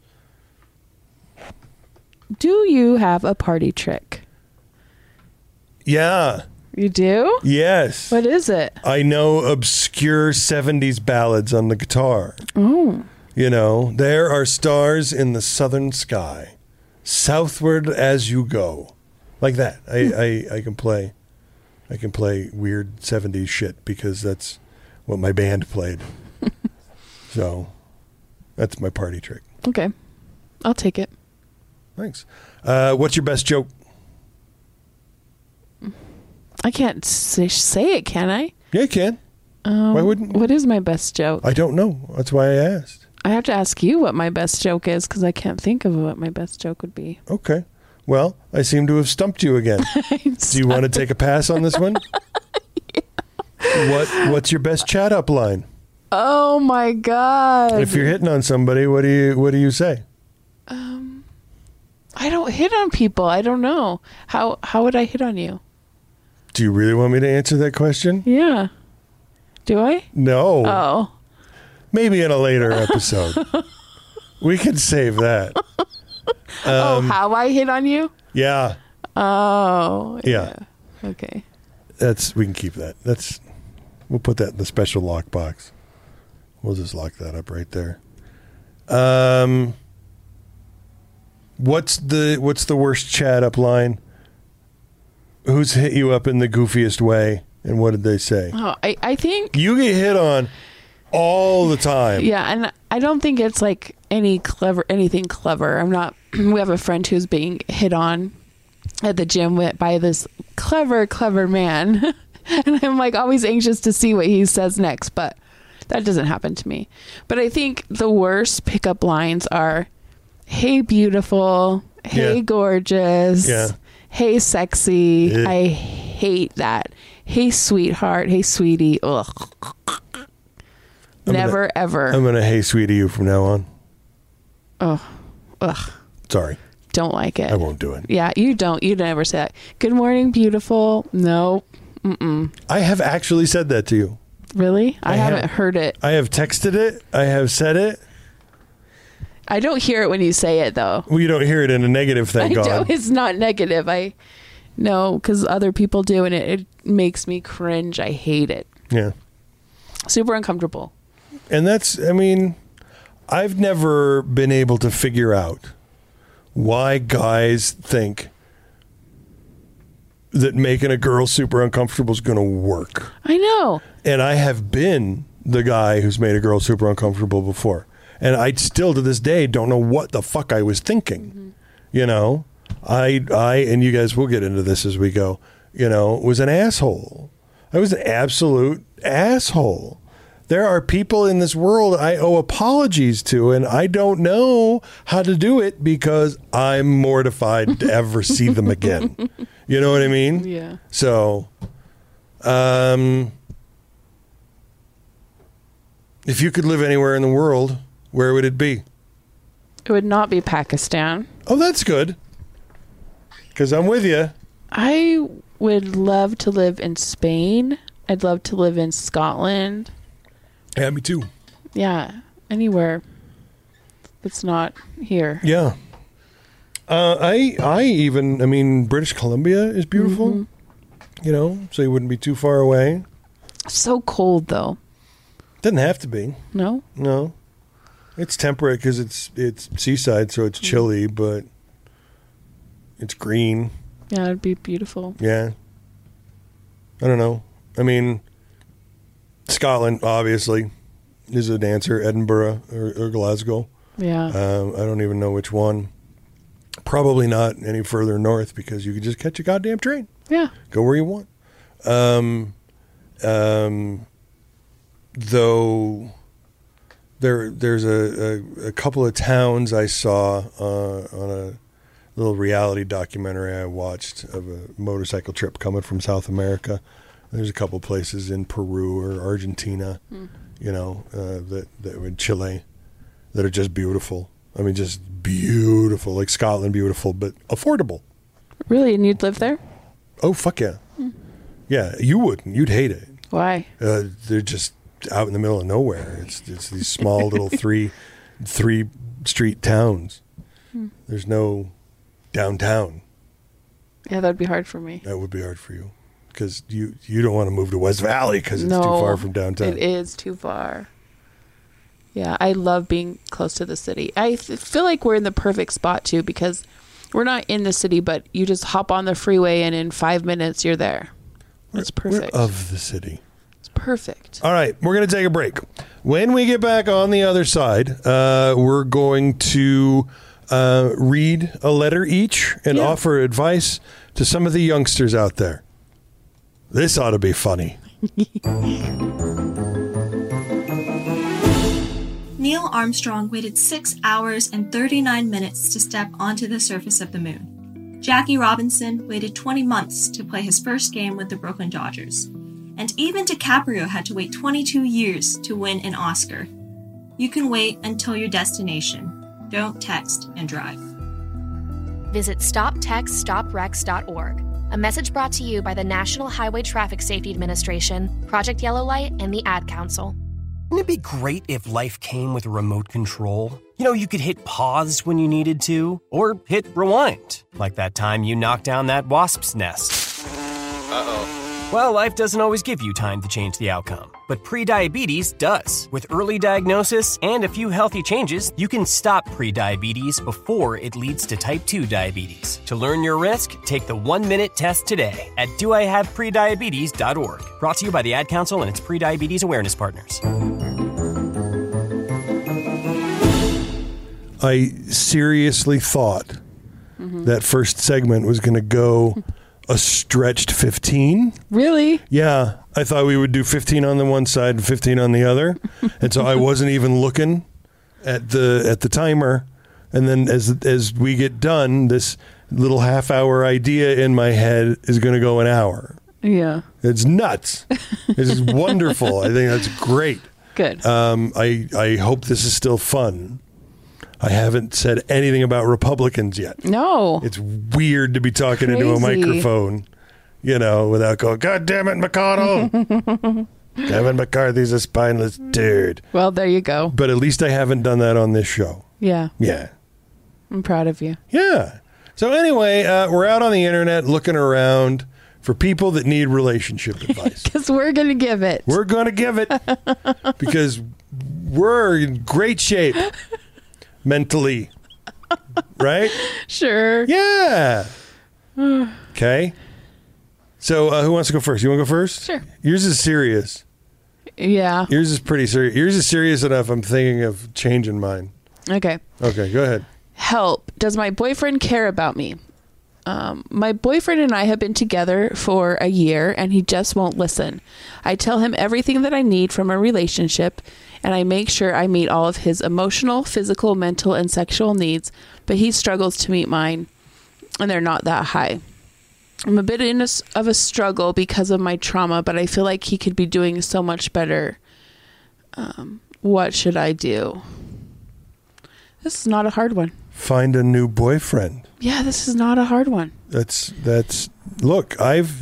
[SPEAKER 3] Do you have a party trick?
[SPEAKER 2] Yeah.
[SPEAKER 3] You do?
[SPEAKER 2] Yes.
[SPEAKER 3] What is it?
[SPEAKER 2] I know obscure seventies ballads on the guitar.
[SPEAKER 3] Oh.
[SPEAKER 2] You know, there are stars in the southern sky, southward as you go. Like that. I, I, I can play I can play weird seventies shit because that's what my band played. So that's my party trick.
[SPEAKER 3] Okay. I'll take it.
[SPEAKER 2] Thanks. Uh, what's your best joke?
[SPEAKER 3] I can't say, say it, can I?
[SPEAKER 2] Yeah, you can.
[SPEAKER 3] Um,
[SPEAKER 2] Why wouldn't-
[SPEAKER 3] What is my best joke?
[SPEAKER 2] I don't know. That's why I asked.
[SPEAKER 3] I have to ask you what my best joke is because I can't think of what my best joke would be.
[SPEAKER 2] Okay. Well, I seem to have stumped you again. Do you want to take a pass on this one? Yeah. What What's your best chat up line?
[SPEAKER 3] Oh my god!
[SPEAKER 2] If you're hitting on somebody, what do you what do you say?
[SPEAKER 3] Um, I don't hit on people. I don't know how. How would I hit on you?
[SPEAKER 2] Do you really want me to answer that question?
[SPEAKER 3] Yeah. Do I?
[SPEAKER 2] No.
[SPEAKER 3] Oh.
[SPEAKER 2] Maybe in a later episode. We can save that.
[SPEAKER 3] oh, how I hit on you?
[SPEAKER 2] Yeah.
[SPEAKER 3] Oh.
[SPEAKER 2] Yeah.
[SPEAKER 3] yeah. Okay.
[SPEAKER 2] That's we can keep that. That's we'll put that in the special lockbox. We'll just lock that up right there. Um, what's the what's the worst chat up line? Who's hit you up in the goofiest way, and what did they say?
[SPEAKER 3] Oh, I, I think
[SPEAKER 2] You get hit on all the time.
[SPEAKER 3] yeah, and I don't think it's like any clever anything clever. I'm not. We have a friend who's being hit on at the gym with, by this clever, clever man, and I'm like always anxious to see what he says next, but that doesn't happen to me. But I think the worst pickup lines are, "Hey, beautiful," "Hey,
[SPEAKER 2] Yeah.
[SPEAKER 3] gorgeous,"
[SPEAKER 2] Yeah.
[SPEAKER 3] "Hey, sexy."
[SPEAKER 2] Yeah.
[SPEAKER 3] I hate that. "Hey, sweetheart," "Hey, sweetie." Ugh.
[SPEAKER 2] I'm
[SPEAKER 3] Never
[SPEAKER 2] gonna,
[SPEAKER 3] ever.
[SPEAKER 2] I'm gonna hey sweetie you from now on.
[SPEAKER 3] Oh, ugh.
[SPEAKER 2] Sorry,
[SPEAKER 3] Don't like it.
[SPEAKER 2] I won't do it.
[SPEAKER 3] Yeah, you don't. You never say that. "Good morning, beautiful." No. Mm-mm.
[SPEAKER 2] I have actually said that to you.
[SPEAKER 3] Really? I,
[SPEAKER 2] I
[SPEAKER 3] haven't
[SPEAKER 2] have.
[SPEAKER 3] heard it.
[SPEAKER 2] I have texted it. I have said it.
[SPEAKER 3] I don't hear it when you say it, though.
[SPEAKER 2] Well, you don't hear it in a negative, thank
[SPEAKER 3] I
[SPEAKER 2] God.
[SPEAKER 3] don't. It's not negative. I no, because other people do, and it, it makes me cringe. I hate it.
[SPEAKER 2] Yeah.
[SPEAKER 3] Super uncomfortable.
[SPEAKER 2] And that's, I mean, I've never been able to figure out why guys think that making a girl super uncomfortable is going to work.
[SPEAKER 3] I know.
[SPEAKER 2] And I have been the guy who's made a girl super uncomfortable before. And I still to this day don't know what the fuck I was thinking. Mm-hmm. You know, I, I, and you guys will get into this as we go, you know, was an asshole. I was an absolute asshole. There are people in this world I owe apologies to, and I don't know how to do it because I'm mortified to ever see them again. You know what I mean?
[SPEAKER 3] Yeah.
[SPEAKER 2] So, um, if you could live anywhere in the world, where would it be?
[SPEAKER 3] It would not be Pakistan.
[SPEAKER 2] Oh, that's good. Because I'm with you.
[SPEAKER 3] I would love to live in Spain. I'd love to live in Scotland.
[SPEAKER 2] Yeah, me too.
[SPEAKER 3] Yeah, anywhere that's not here.
[SPEAKER 2] Yeah. Uh, I I even, I mean, British Columbia is beautiful. Mm-hmm. You know, so you wouldn't be too far away.
[SPEAKER 3] So cold, though.
[SPEAKER 2] Doesn't have to be.
[SPEAKER 3] No?
[SPEAKER 2] No. It's temperate because it's, it's seaside, so it's chilly, but it's green.
[SPEAKER 3] Yeah, it'd be beautiful.
[SPEAKER 2] Yeah. I don't know. I mean, Scotland, obviously, is an answer. Edinburgh or, or Glasgow.
[SPEAKER 3] Yeah.
[SPEAKER 2] Um, I don't even know which one. Probably not any further north because you could just catch a goddamn train.
[SPEAKER 3] Yeah.
[SPEAKER 2] Go where you want. Um, um, though there, there's a, a, a couple of towns I saw uh, on a little reality documentary I watched of a motorcycle trip coming from South America. There's a couple places in Peru or Argentina, mm. you know, uh, that that in Chile, that are just beautiful. I mean, just beautiful, like Scotland, beautiful, but affordable.
[SPEAKER 3] Really, and you'd live there?
[SPEAKER 2] Oh fuck yeah, mm. yeah. You wouldn't. You'd hate it.
[SPEAKER 3] Why?
[SPEAKER 2] Uh, they're just out in the middle of nowhere. It's it's these small little three three street towns. Mm. There's no downtown.
[SPEAKER 3] Yeah, that'd be hard for me.
[SPEAKER 2] That would be hard for you. Because you, you don't want to move to West Valley because it's
[SPEAKER 3] no,
[SPEAKER 2] too far from downtown.
[SPEAKER 3] It is too far. Yeah, I love being close to the city. I th- feel like we're in the perfect spot, too, because we're not in the city, but you just hop on the freeway and in five minutes you're there. It's perfect.
[SPEAKER 2] We're of the city.
[SPEAKER 3] It's perfect.
[SPEAKER 2] All right, we're going to take a break. When we get back on the other side, uh, we're going to uh, read a letter each and yeah. offer advice to some of the youngsters out there. This ought to be funny.
[SPEAKER 4] Neil Armstrong waited six hours and thirty-nine minutes to step onto the surface of the moon. Jackie Robinson waited twenty months to play his first game with the Brooklyn Dodgers. And even DiCaprio had to wait twenty-two years to win an Oscar. You can wait until your destination. Don't text and drive.
[SPEAKER 5] Visit stop text stop wrecks dot org. A message brought to you by the National Highway Traffic Safety Administration, Project Yellow Light, and the Ad Council.
[SPEAKER 6] Wouldn't it be great if life came with a remote control? You know, you could hit pause when you needed to, or hit rewind, like that time you knocked down that wasp's nest. Uh-oh. Well, life doesn't always give you time to change the outcome, but prediabetes does. With early diagnosis and a few healthy changes, you can stop prediabetes before it leads to type two diabetes. To learn your risk, take the one-minute test today at do I have prediabetes dot org. Brought to you by the Ad Council and its prediabetes awareness partners.
[SPEAKER 2] I seriously thought mm-hmm. that first segment was going to go a stretched fifteen.
[SPEAKER 3] Really?
[SPEAKER 2] Yeah. I thought we would do fifteen on the one side and fifteen on the other. And so I wasn't even looking at the at the timer. And then as as we get done, this little half hour idea in my head is going to go an hour.
[SPEAKER 3] Yeah.
[SPEAKER 2] It's nuts. This is wonderful. I think that's great.
[SPEAKER 3] Good.
[SPEAKER 2] Um, I, I hope this is still fun. I haven't said anything about Republicans yet.
[SPEAKER 3] No.
[SPEAKER 2] It's weird to be talking
[SPEAKER 3] Crazy.
[SPEAKER 2] into a microphone, you know, without going, God damn it, McConnell. Kevin McCarthy's a spineless dude.
[SPEAKER 3] Well, there you go.
[SPEAKER 2] But at least I haven't done that on this show.
[SPEAKER 3] Yeah.
[SPEAKER 2] Yeah.
[SPEAKER 3] I'm proud of you.
[SPEAKER 2] Yeah. So anyway, uh, we're out on the internet looking around for people that need relationship advice.
[SPEAKER 3] Because we're going to give it.
[SPEAKER 2] We're going to give it because we're in great shape. Mentally. Right?
[SPEAKER 3] Sure.
[SPEAKER 2] Yeah. Okay. So uh, who wants to go first? You want to go first?
[SPEAKER 3] Sure.
[SPEAKER 2] Yours is serious.
[SPEAKER 3] Yeah.
[SPEAKER 2] Yours is pretty serious. Yours is serious enough I'm thinking of changing mine.
[SPEAKER 3] Okay.
[SPEAKER 2] Okay, go ahead.
[SPEAKER 3] Help. Does my boyfriend care about me? Um, my boyfriend and I have been together for a year and he just won't listen. I tell him everything that I need from a relationship and I make sure I meet all of his emotional, physical, mental, and sexual needs, but he struggles to meet mine and they're not that high. I'm a bit in a, of a struggle because of my trauma, but I feel like he could be doing so much better. Um, what should I do? This is not a hard one.
[SPEAKER 2] Find a new boyfriend.
[SPEAKER 3] Yeah, this is not a hard one.
[SPEAKER 2] That's that's look, I've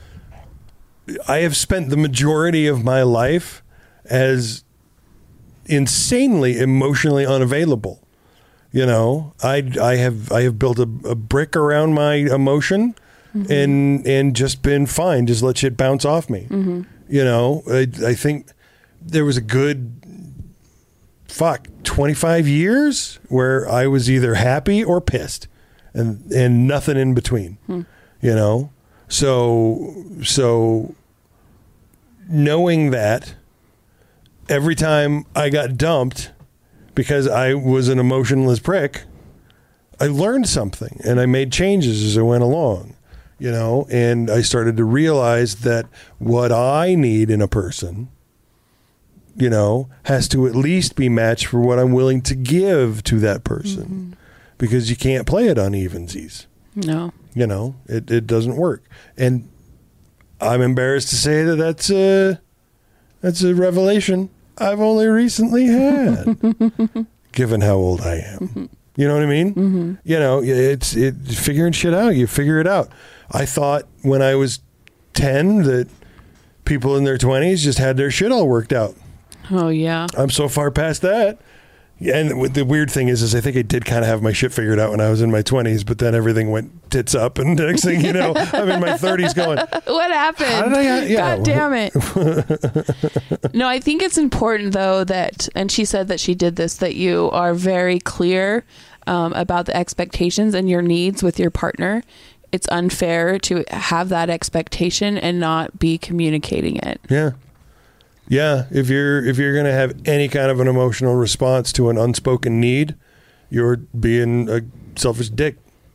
[SPEAKER 2] I have spent the majority of my life as insanely emotionally unavailable. You know, I I have I have built a, a brick around my emotion mm-hmm. and and just been fine, just let shit bounce off me. Mm-hmm. You know, I I think there was a good fuck twenty-five years where I was either happy or pissed. And and nothing in between, hmm. you know. So so knowing that every time I got dumped because I was an emotionless prick, I learned something and I made changes as I went along, you know. And I started to realize that what I need in a person, you know, has to at least be matched for what I'm willing to give to that person. Mm-hmm. Because you can't play it on evensies.
[SPEAKER 3] No.
[SPEAKER 2] You know, it, it doesn't work. And I'm embarrassed to say that that's a, that's a revelation I've only recently had, given how old I am. Mm-hmm. You know what I mean? Mm-hmm. You know, it's it figuring shit out. You figure it out. I thought when I was ten that people in their twenties just had their shit all worked out.
[SPEAKER 3] Oh, yeah. I'm
[SPEAKER 2] so far past that. Yeah, and the weird thing is, is I think I did kind of have my shit figured out when I was in my twenties, but then everything went tits up, and the next thing you know, I'm in my thirties going,
[SPEAKER 3] what happened?
[SPEAKER 2] How did I, yeah.
[SPEAKER 3] God damn it. No, I think it's important, though, that, and she said that she did this, that you are very clear um, about the expectations and your needs with your partner. It's unfair to have that expectation and not be communicating it.
[SPEAKER 2] Yeah. Yeah, if you're if you're going to have any kind of an emotional response to an unspoken need, you're being a selfish dick.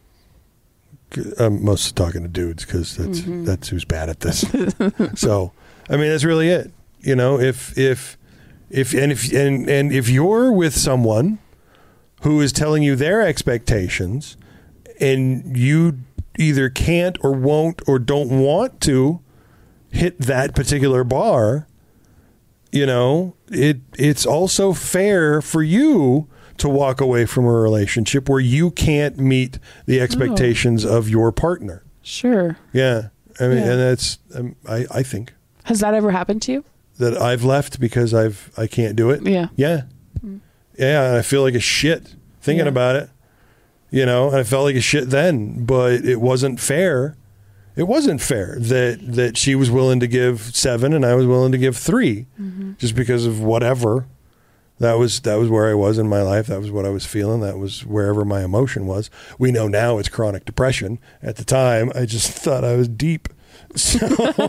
[SPEAKER 2] I'm mostly talking to dudes because that's mm-hmm. that's who's bad at this. So, I mean, that's really it. You know, if if if and if and and if you're with someone who is telling you their expectations, and you either can't or won't or don't want to hit that particular bar. You know, it it's also fair for you to walk away from a relationship where you can't meet the expectations oh. of your partner.
[SPEAKER 3] Sure.
[SPEAKER 2] Yeah. I mean,
[SPEAKER 3] yeah.
[SPEAKER 2] and that's, um, I, I think.
[SPEAKER 3] Has that ever happened to you?
[SPEAKER 2] that I've left because I've I can't do it.
[SPEAKER 3] Yeah.
[SPEAKER 2] Yeah. Yeah, and I feel like a shit thinking
[SPEAKER 3] Yeah.
[SPEAKER 2] about it. You know, and I felt like a shit then, but it wasn't fair. It wasn't fair that that she was willing to give seven and I was willing to give three, mm-hmm. just because of whatever. That was that was where I was in my life. That was what I was feeling. That was wherever my emotion was. We know now it's chronic depression. At the time, I just thought I was deep. So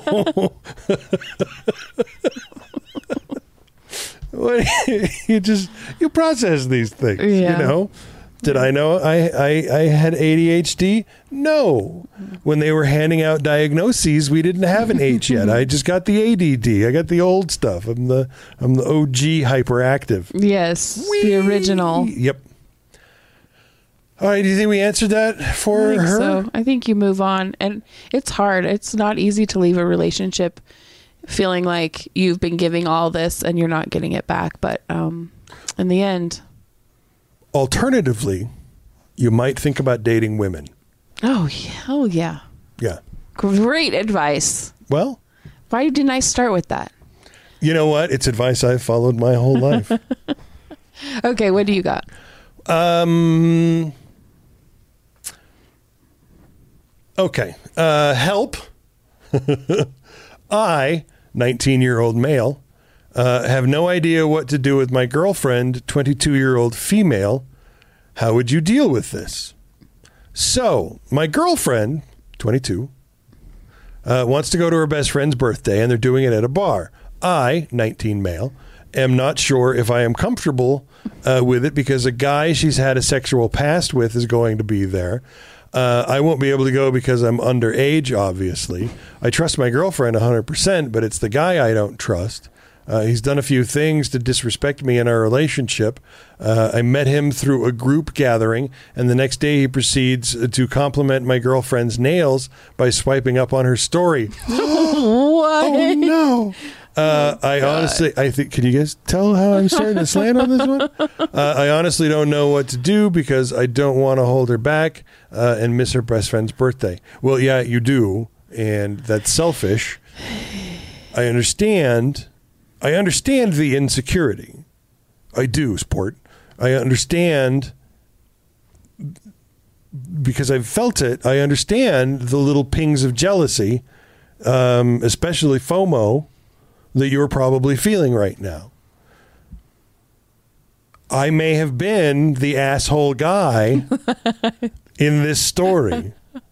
[SPEAKER 2] you just you process these things.
[SPEAKER 3] Yeah.
[SPEAKER 2] You know. Did I know I, I, I had A D H D? No. When they were handing out diagnoses, we didn't have an H yet. I just got the A D D. I got the old stuff. I'm the I'm the O G hyperactive.
[SPEAKER 3] Yes, Whee! The original.
[SPEAKER 2] Yep. All right. Do you think we answered that for
[SPEAKER 3] I think
[SPEAKER 2] her?
[SPEAKER 3] So I think you move on, and it's hard. It's not easy to leave a relationship feeling like you've been giving all this and you're not getting it back. But um, in the end.
[SPEAKER 2] Alternatively, you might think about dating women.
[SPEAKER 3] Oh, yeah. Oh, yeah.
[SPEAKER 2] Yeah.
[SPEAKER 3] Great advice.
[SPEAKER 2] Well,
[SPEAKER 3] why didn't I start with that?
[SPEAKER 2] You know what? It's advice I've followed my whole life.
[SPEAKER 3] Okay, what do you got?
[SPEAKER 2] Um. Okay. Uh, help. I, nineteen-year-old male, Uh, have no idea what to do with my girlfriend, twenty-two-year-old female. How would you deal with this? So, my girlfriend, twenty-two, uh, wants to go to her best friend's birthday, and they're doing it at a bar. I, nineteen male, am not sure if I am comfortable uh, with it because a guy she's had a sexual past with is going to be there. Uh, I won't be able to go because I'm underage, obviously. I trust my girlfriend one hundred percent, but it's the guy I don't trust. Uh, he's done a few things to disrespect me in our relationship. Uh, I met him through a group gathering, and the next day he proceeds to compliment my girlfriend's nails by swiping up on her story.
[SPEAKER 3] What?
[SPEAKER 2] Oh, no. Uh, I honestly, I think, can you guys tell how I'm starting to slant on this one? Uh, I honestly don't know what to do because I don't want to hold her back uh, and miss her best friend's birthday. Well, yeah, you do, and that's selfish. I understand. I understand the insecurity. I do, sport. I understand because I've felt it. I understand the little pings of jealousy, um, especially FOMO, that you're probably feeling right now. I may have been the asshole guy in this story.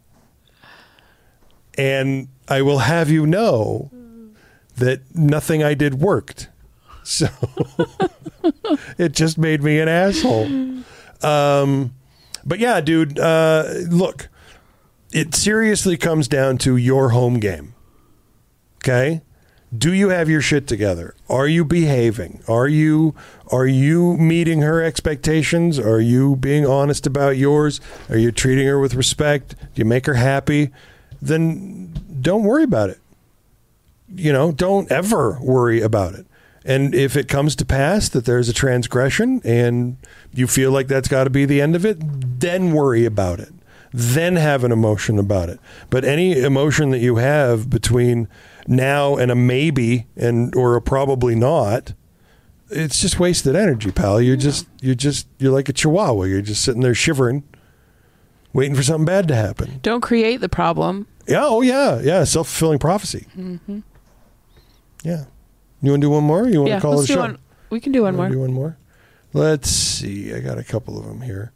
[SPEAKER 2] And I will have you know that nothing I did worked. So it just made me an asshole. Um, but yeah, dude, uh, look, it seriously comes down to your home game. Okay? Do you have your shit together? Are you behaving? Are you are you meeting her expectations? Are you being honest about yours? Are you treating her with respect? Do you make her happy? Then don't worry about it. You know, don't ever worry about it. And if it comes to pass that there's a transgression and you feel like that's got to be the end of it, then worry about it. Then have an emotion about it. But any emotion that you have between now and a maybe and or a probably not, it's just wasted energy, pal. You're just you're just you're like a chihuahua. You're just sitting there shivering, waiting for something bad to happen.
[SPEAKER 3] Don't create the problem.
[SPEAKER 2] Yeah, oh yeah, yeah. Self-fulfilling prophecy.
[SPEAKER 3] Mm-hmm.
[SPEAKER 2] Yeah. You want to do one more? Or you want
[SPEAKER 3] yeah,
[SPEAKER 2] to call
[SPEAKER 3] let's
[SPEAKER 2] it a
[SPEAKER 3] do
[SPEAKER 2] show?
[SPEAKER 3] one. We can do one more.
[SPEAKER 2] Do one more. Let's see. I got a couple of them here.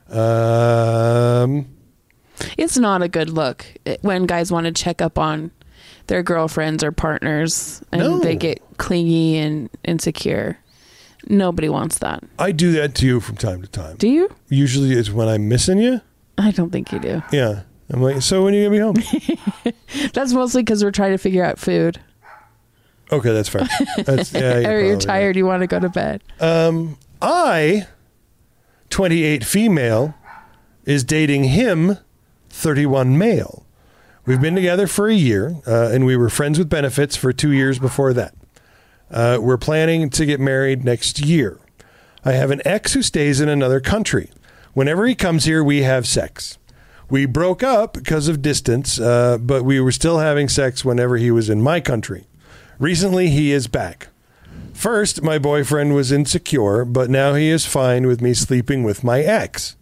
[SPEAKER 2] Um,
[SPEAKER 3] it's not a good look when guys want to check up on their girlfriends or partners and
[SPEAKER 2] no.
[SPEAKER 3] they get clingy and insecure. Nobody wants that.
[SPEAKER 2] I do that to you from time to time.
[SPEAKER 3] Do you?
[SPEAKER 2] Usually it's when I'm missing you.
[SPEAKER 3] I don't think you do.
[SPEAKER 2] Yeah. I'm like, so when are you going to be home?
[SPEAKER 3] That's mostly because we're trying to figure out food.
[SPEAKER 2] Okay, that's fair. That's, yeah, you're
[SPEAKER 3] or you're
[SPEAKER 2] probably
[SPEAKER 3] tired,
[SPEAKER 2] right.
[SPEAKER 3] you want to go to bed.
[SPEAKER 2] Um, I, twenty-eight female, is dating him, thirty-one male. We've been together for a year, uh, and we were friends with benefits for two years before that. Uh, we're planning to get married next year. I have an ex who stays in another country. Whenever he comes here, we have sex. We broke up because of distance, uh, but we were still having sex whenever he was in my country. Recently, he is back. First, my boyfriend was insecure, but now he is fine with me sleeping with my ex.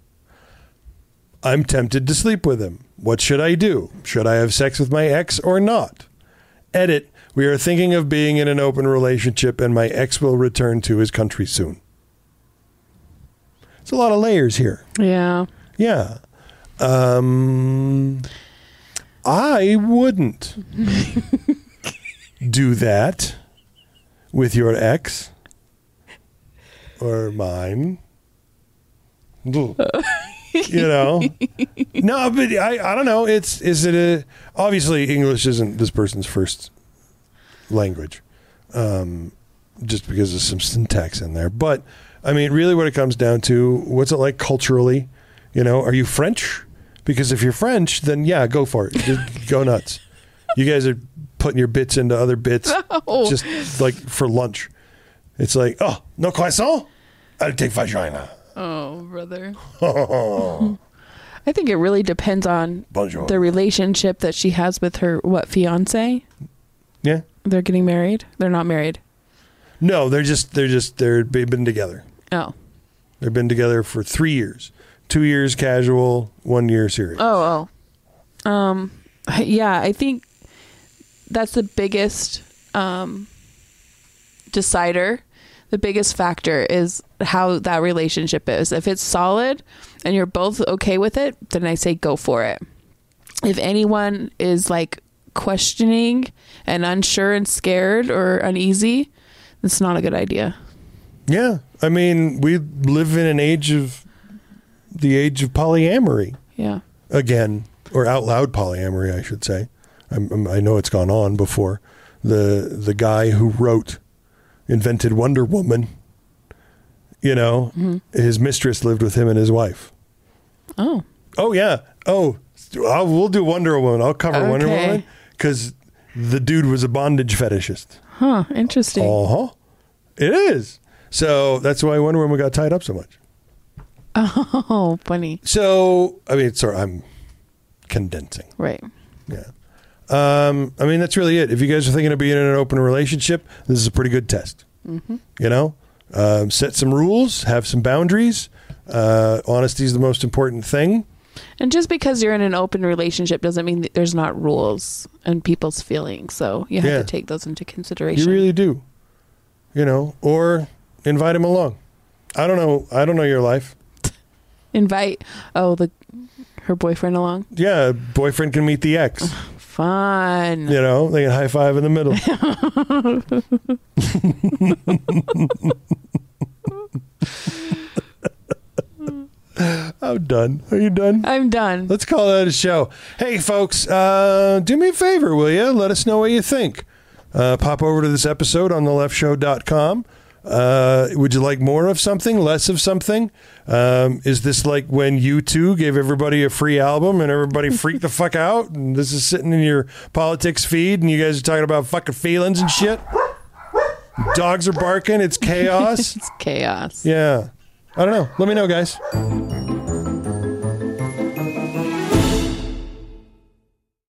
[SPEAKER 2] I'm tempted to sleep with him. What should I do? Should I have sex with my ex or not? Edit, we are thinking of being in an open relationship and my ex will return to his country soon. It's a lot of layers here.
[SPEAKER 3] Yeah.
[SPEAKER 2] Yeah. Um, I wouldn't do that with your ex or mine. You know, no, but I, I don't know. It's, is it a, obviously English isn't this person's first language, um, just because there's some syntax in there. But I mean, really what it comes down to, what's it like culturally? You know, are you French? Because if you're French, then yeah, go for it. Just go nuts. You guys are putting your bits into other bits,
[SPEAKER 3] No.
[SPEAKER 2] just like for lunch. It's like, oh, no croissant? I'll take vagina.
[SPEAKER 3] Oh, brother. I think it really depends on
[SPEAKER 2] Bonjour.
[SPEAKER 3] the relationship that she has with her, what, fiance?
[SPEAKER 2] Yeah.
[SPEAKER 3] They're getting married? They're not married.
[SPEAKER 2] No, they're just, they're just, they're, they've been together.
[SPEAKER 3] Oh.
[SPEAKER 2] They've been together for three years. Two years casual, one year serious.
[SPEAKER 3] Oh, oh. Um, yeah, I think that's the biggest um, decider. The biggest factor is how that relationship is. If it's solid and you're both okay with it, then I say go for it. If anyone is like questioning and unsure and scared or uneasy, it's not a good idea.
[SPEAKER 2] Yeah. I mean, we live in an age of, the age of polyamory.
[SPEAKER 3] Yeah.
[SPEAKER 2] Again, or out loud polyamory, I should say. I'm, I'm, I know it's gone on before. The the guy who wrote, invented Wonder Woman, you know, mm-hmm. his mistress lived with him and his wife.
[SPEAKER 3] Oh.
[SPEAKER 2] Oh, yeah. Oh, I'll, we'll do Wonder Woman. I'll cover
[SPEAKER 3] Okay.
[SPEAKER 2] Wonder Woman because the dude was a bondage fetishist.
[SPEAKER 3] Huh. Interesting.
[SPEAKER 2] Uh-huh. It is. So that's why Wonder Woman got tied up so much.
[SPEAKER 3] Oh, funny.
[SPEAKER 2] So, I mean, sorry, I'm condensing.
[SPEAKER 3] Right.
[SPEAKER 2] Yeah. Um, I mean, that's really it. If you guys are thinking of being in an open relationship, this is a pretty good test. Mm-hmm. You know, um, set some rules, have some boundaries. Uh, honesty is the most important thing.
[SPEAKER 3] And just because you're in an open relationship doesn't mean that there's not rules and people's feelings. So you have
[SPEAKER 2] Yeah.
[SPEAKER 3] to take those into consideration.
[SPEAKER 2] You really do. You know, or invite him along. I don't know. I don't know your life.
[SPEAKER 3] Invite, oh, the her boyfriend along.
[SPEAKER 2] Yeah, boyfriend can meet the ex.
[SPEAKER 3] Fun.
[SPEAKER 2] You know, they can high five in the middle. I'm done. Are you done?
[SPEAKER 3] I'm done.
[SPEAKER 2] Let's call that a show. Hey, folks, uh, do me a favor, will you? Let us know what you think. Uh, pop over to this episode on the left show dot com. Uh, would you like more of something, less of something? Um, is this like when U two gave everybody a free album and everybody freaked the fuck out? And this is sitting in your politics feed and you guys are talking about fucking feelings and shit? Dogs are barking. It's chaos.
[SPEAKER 3] It's chaos.
[SPEAKER 2] Yeah. I don't know. Let me know, guys.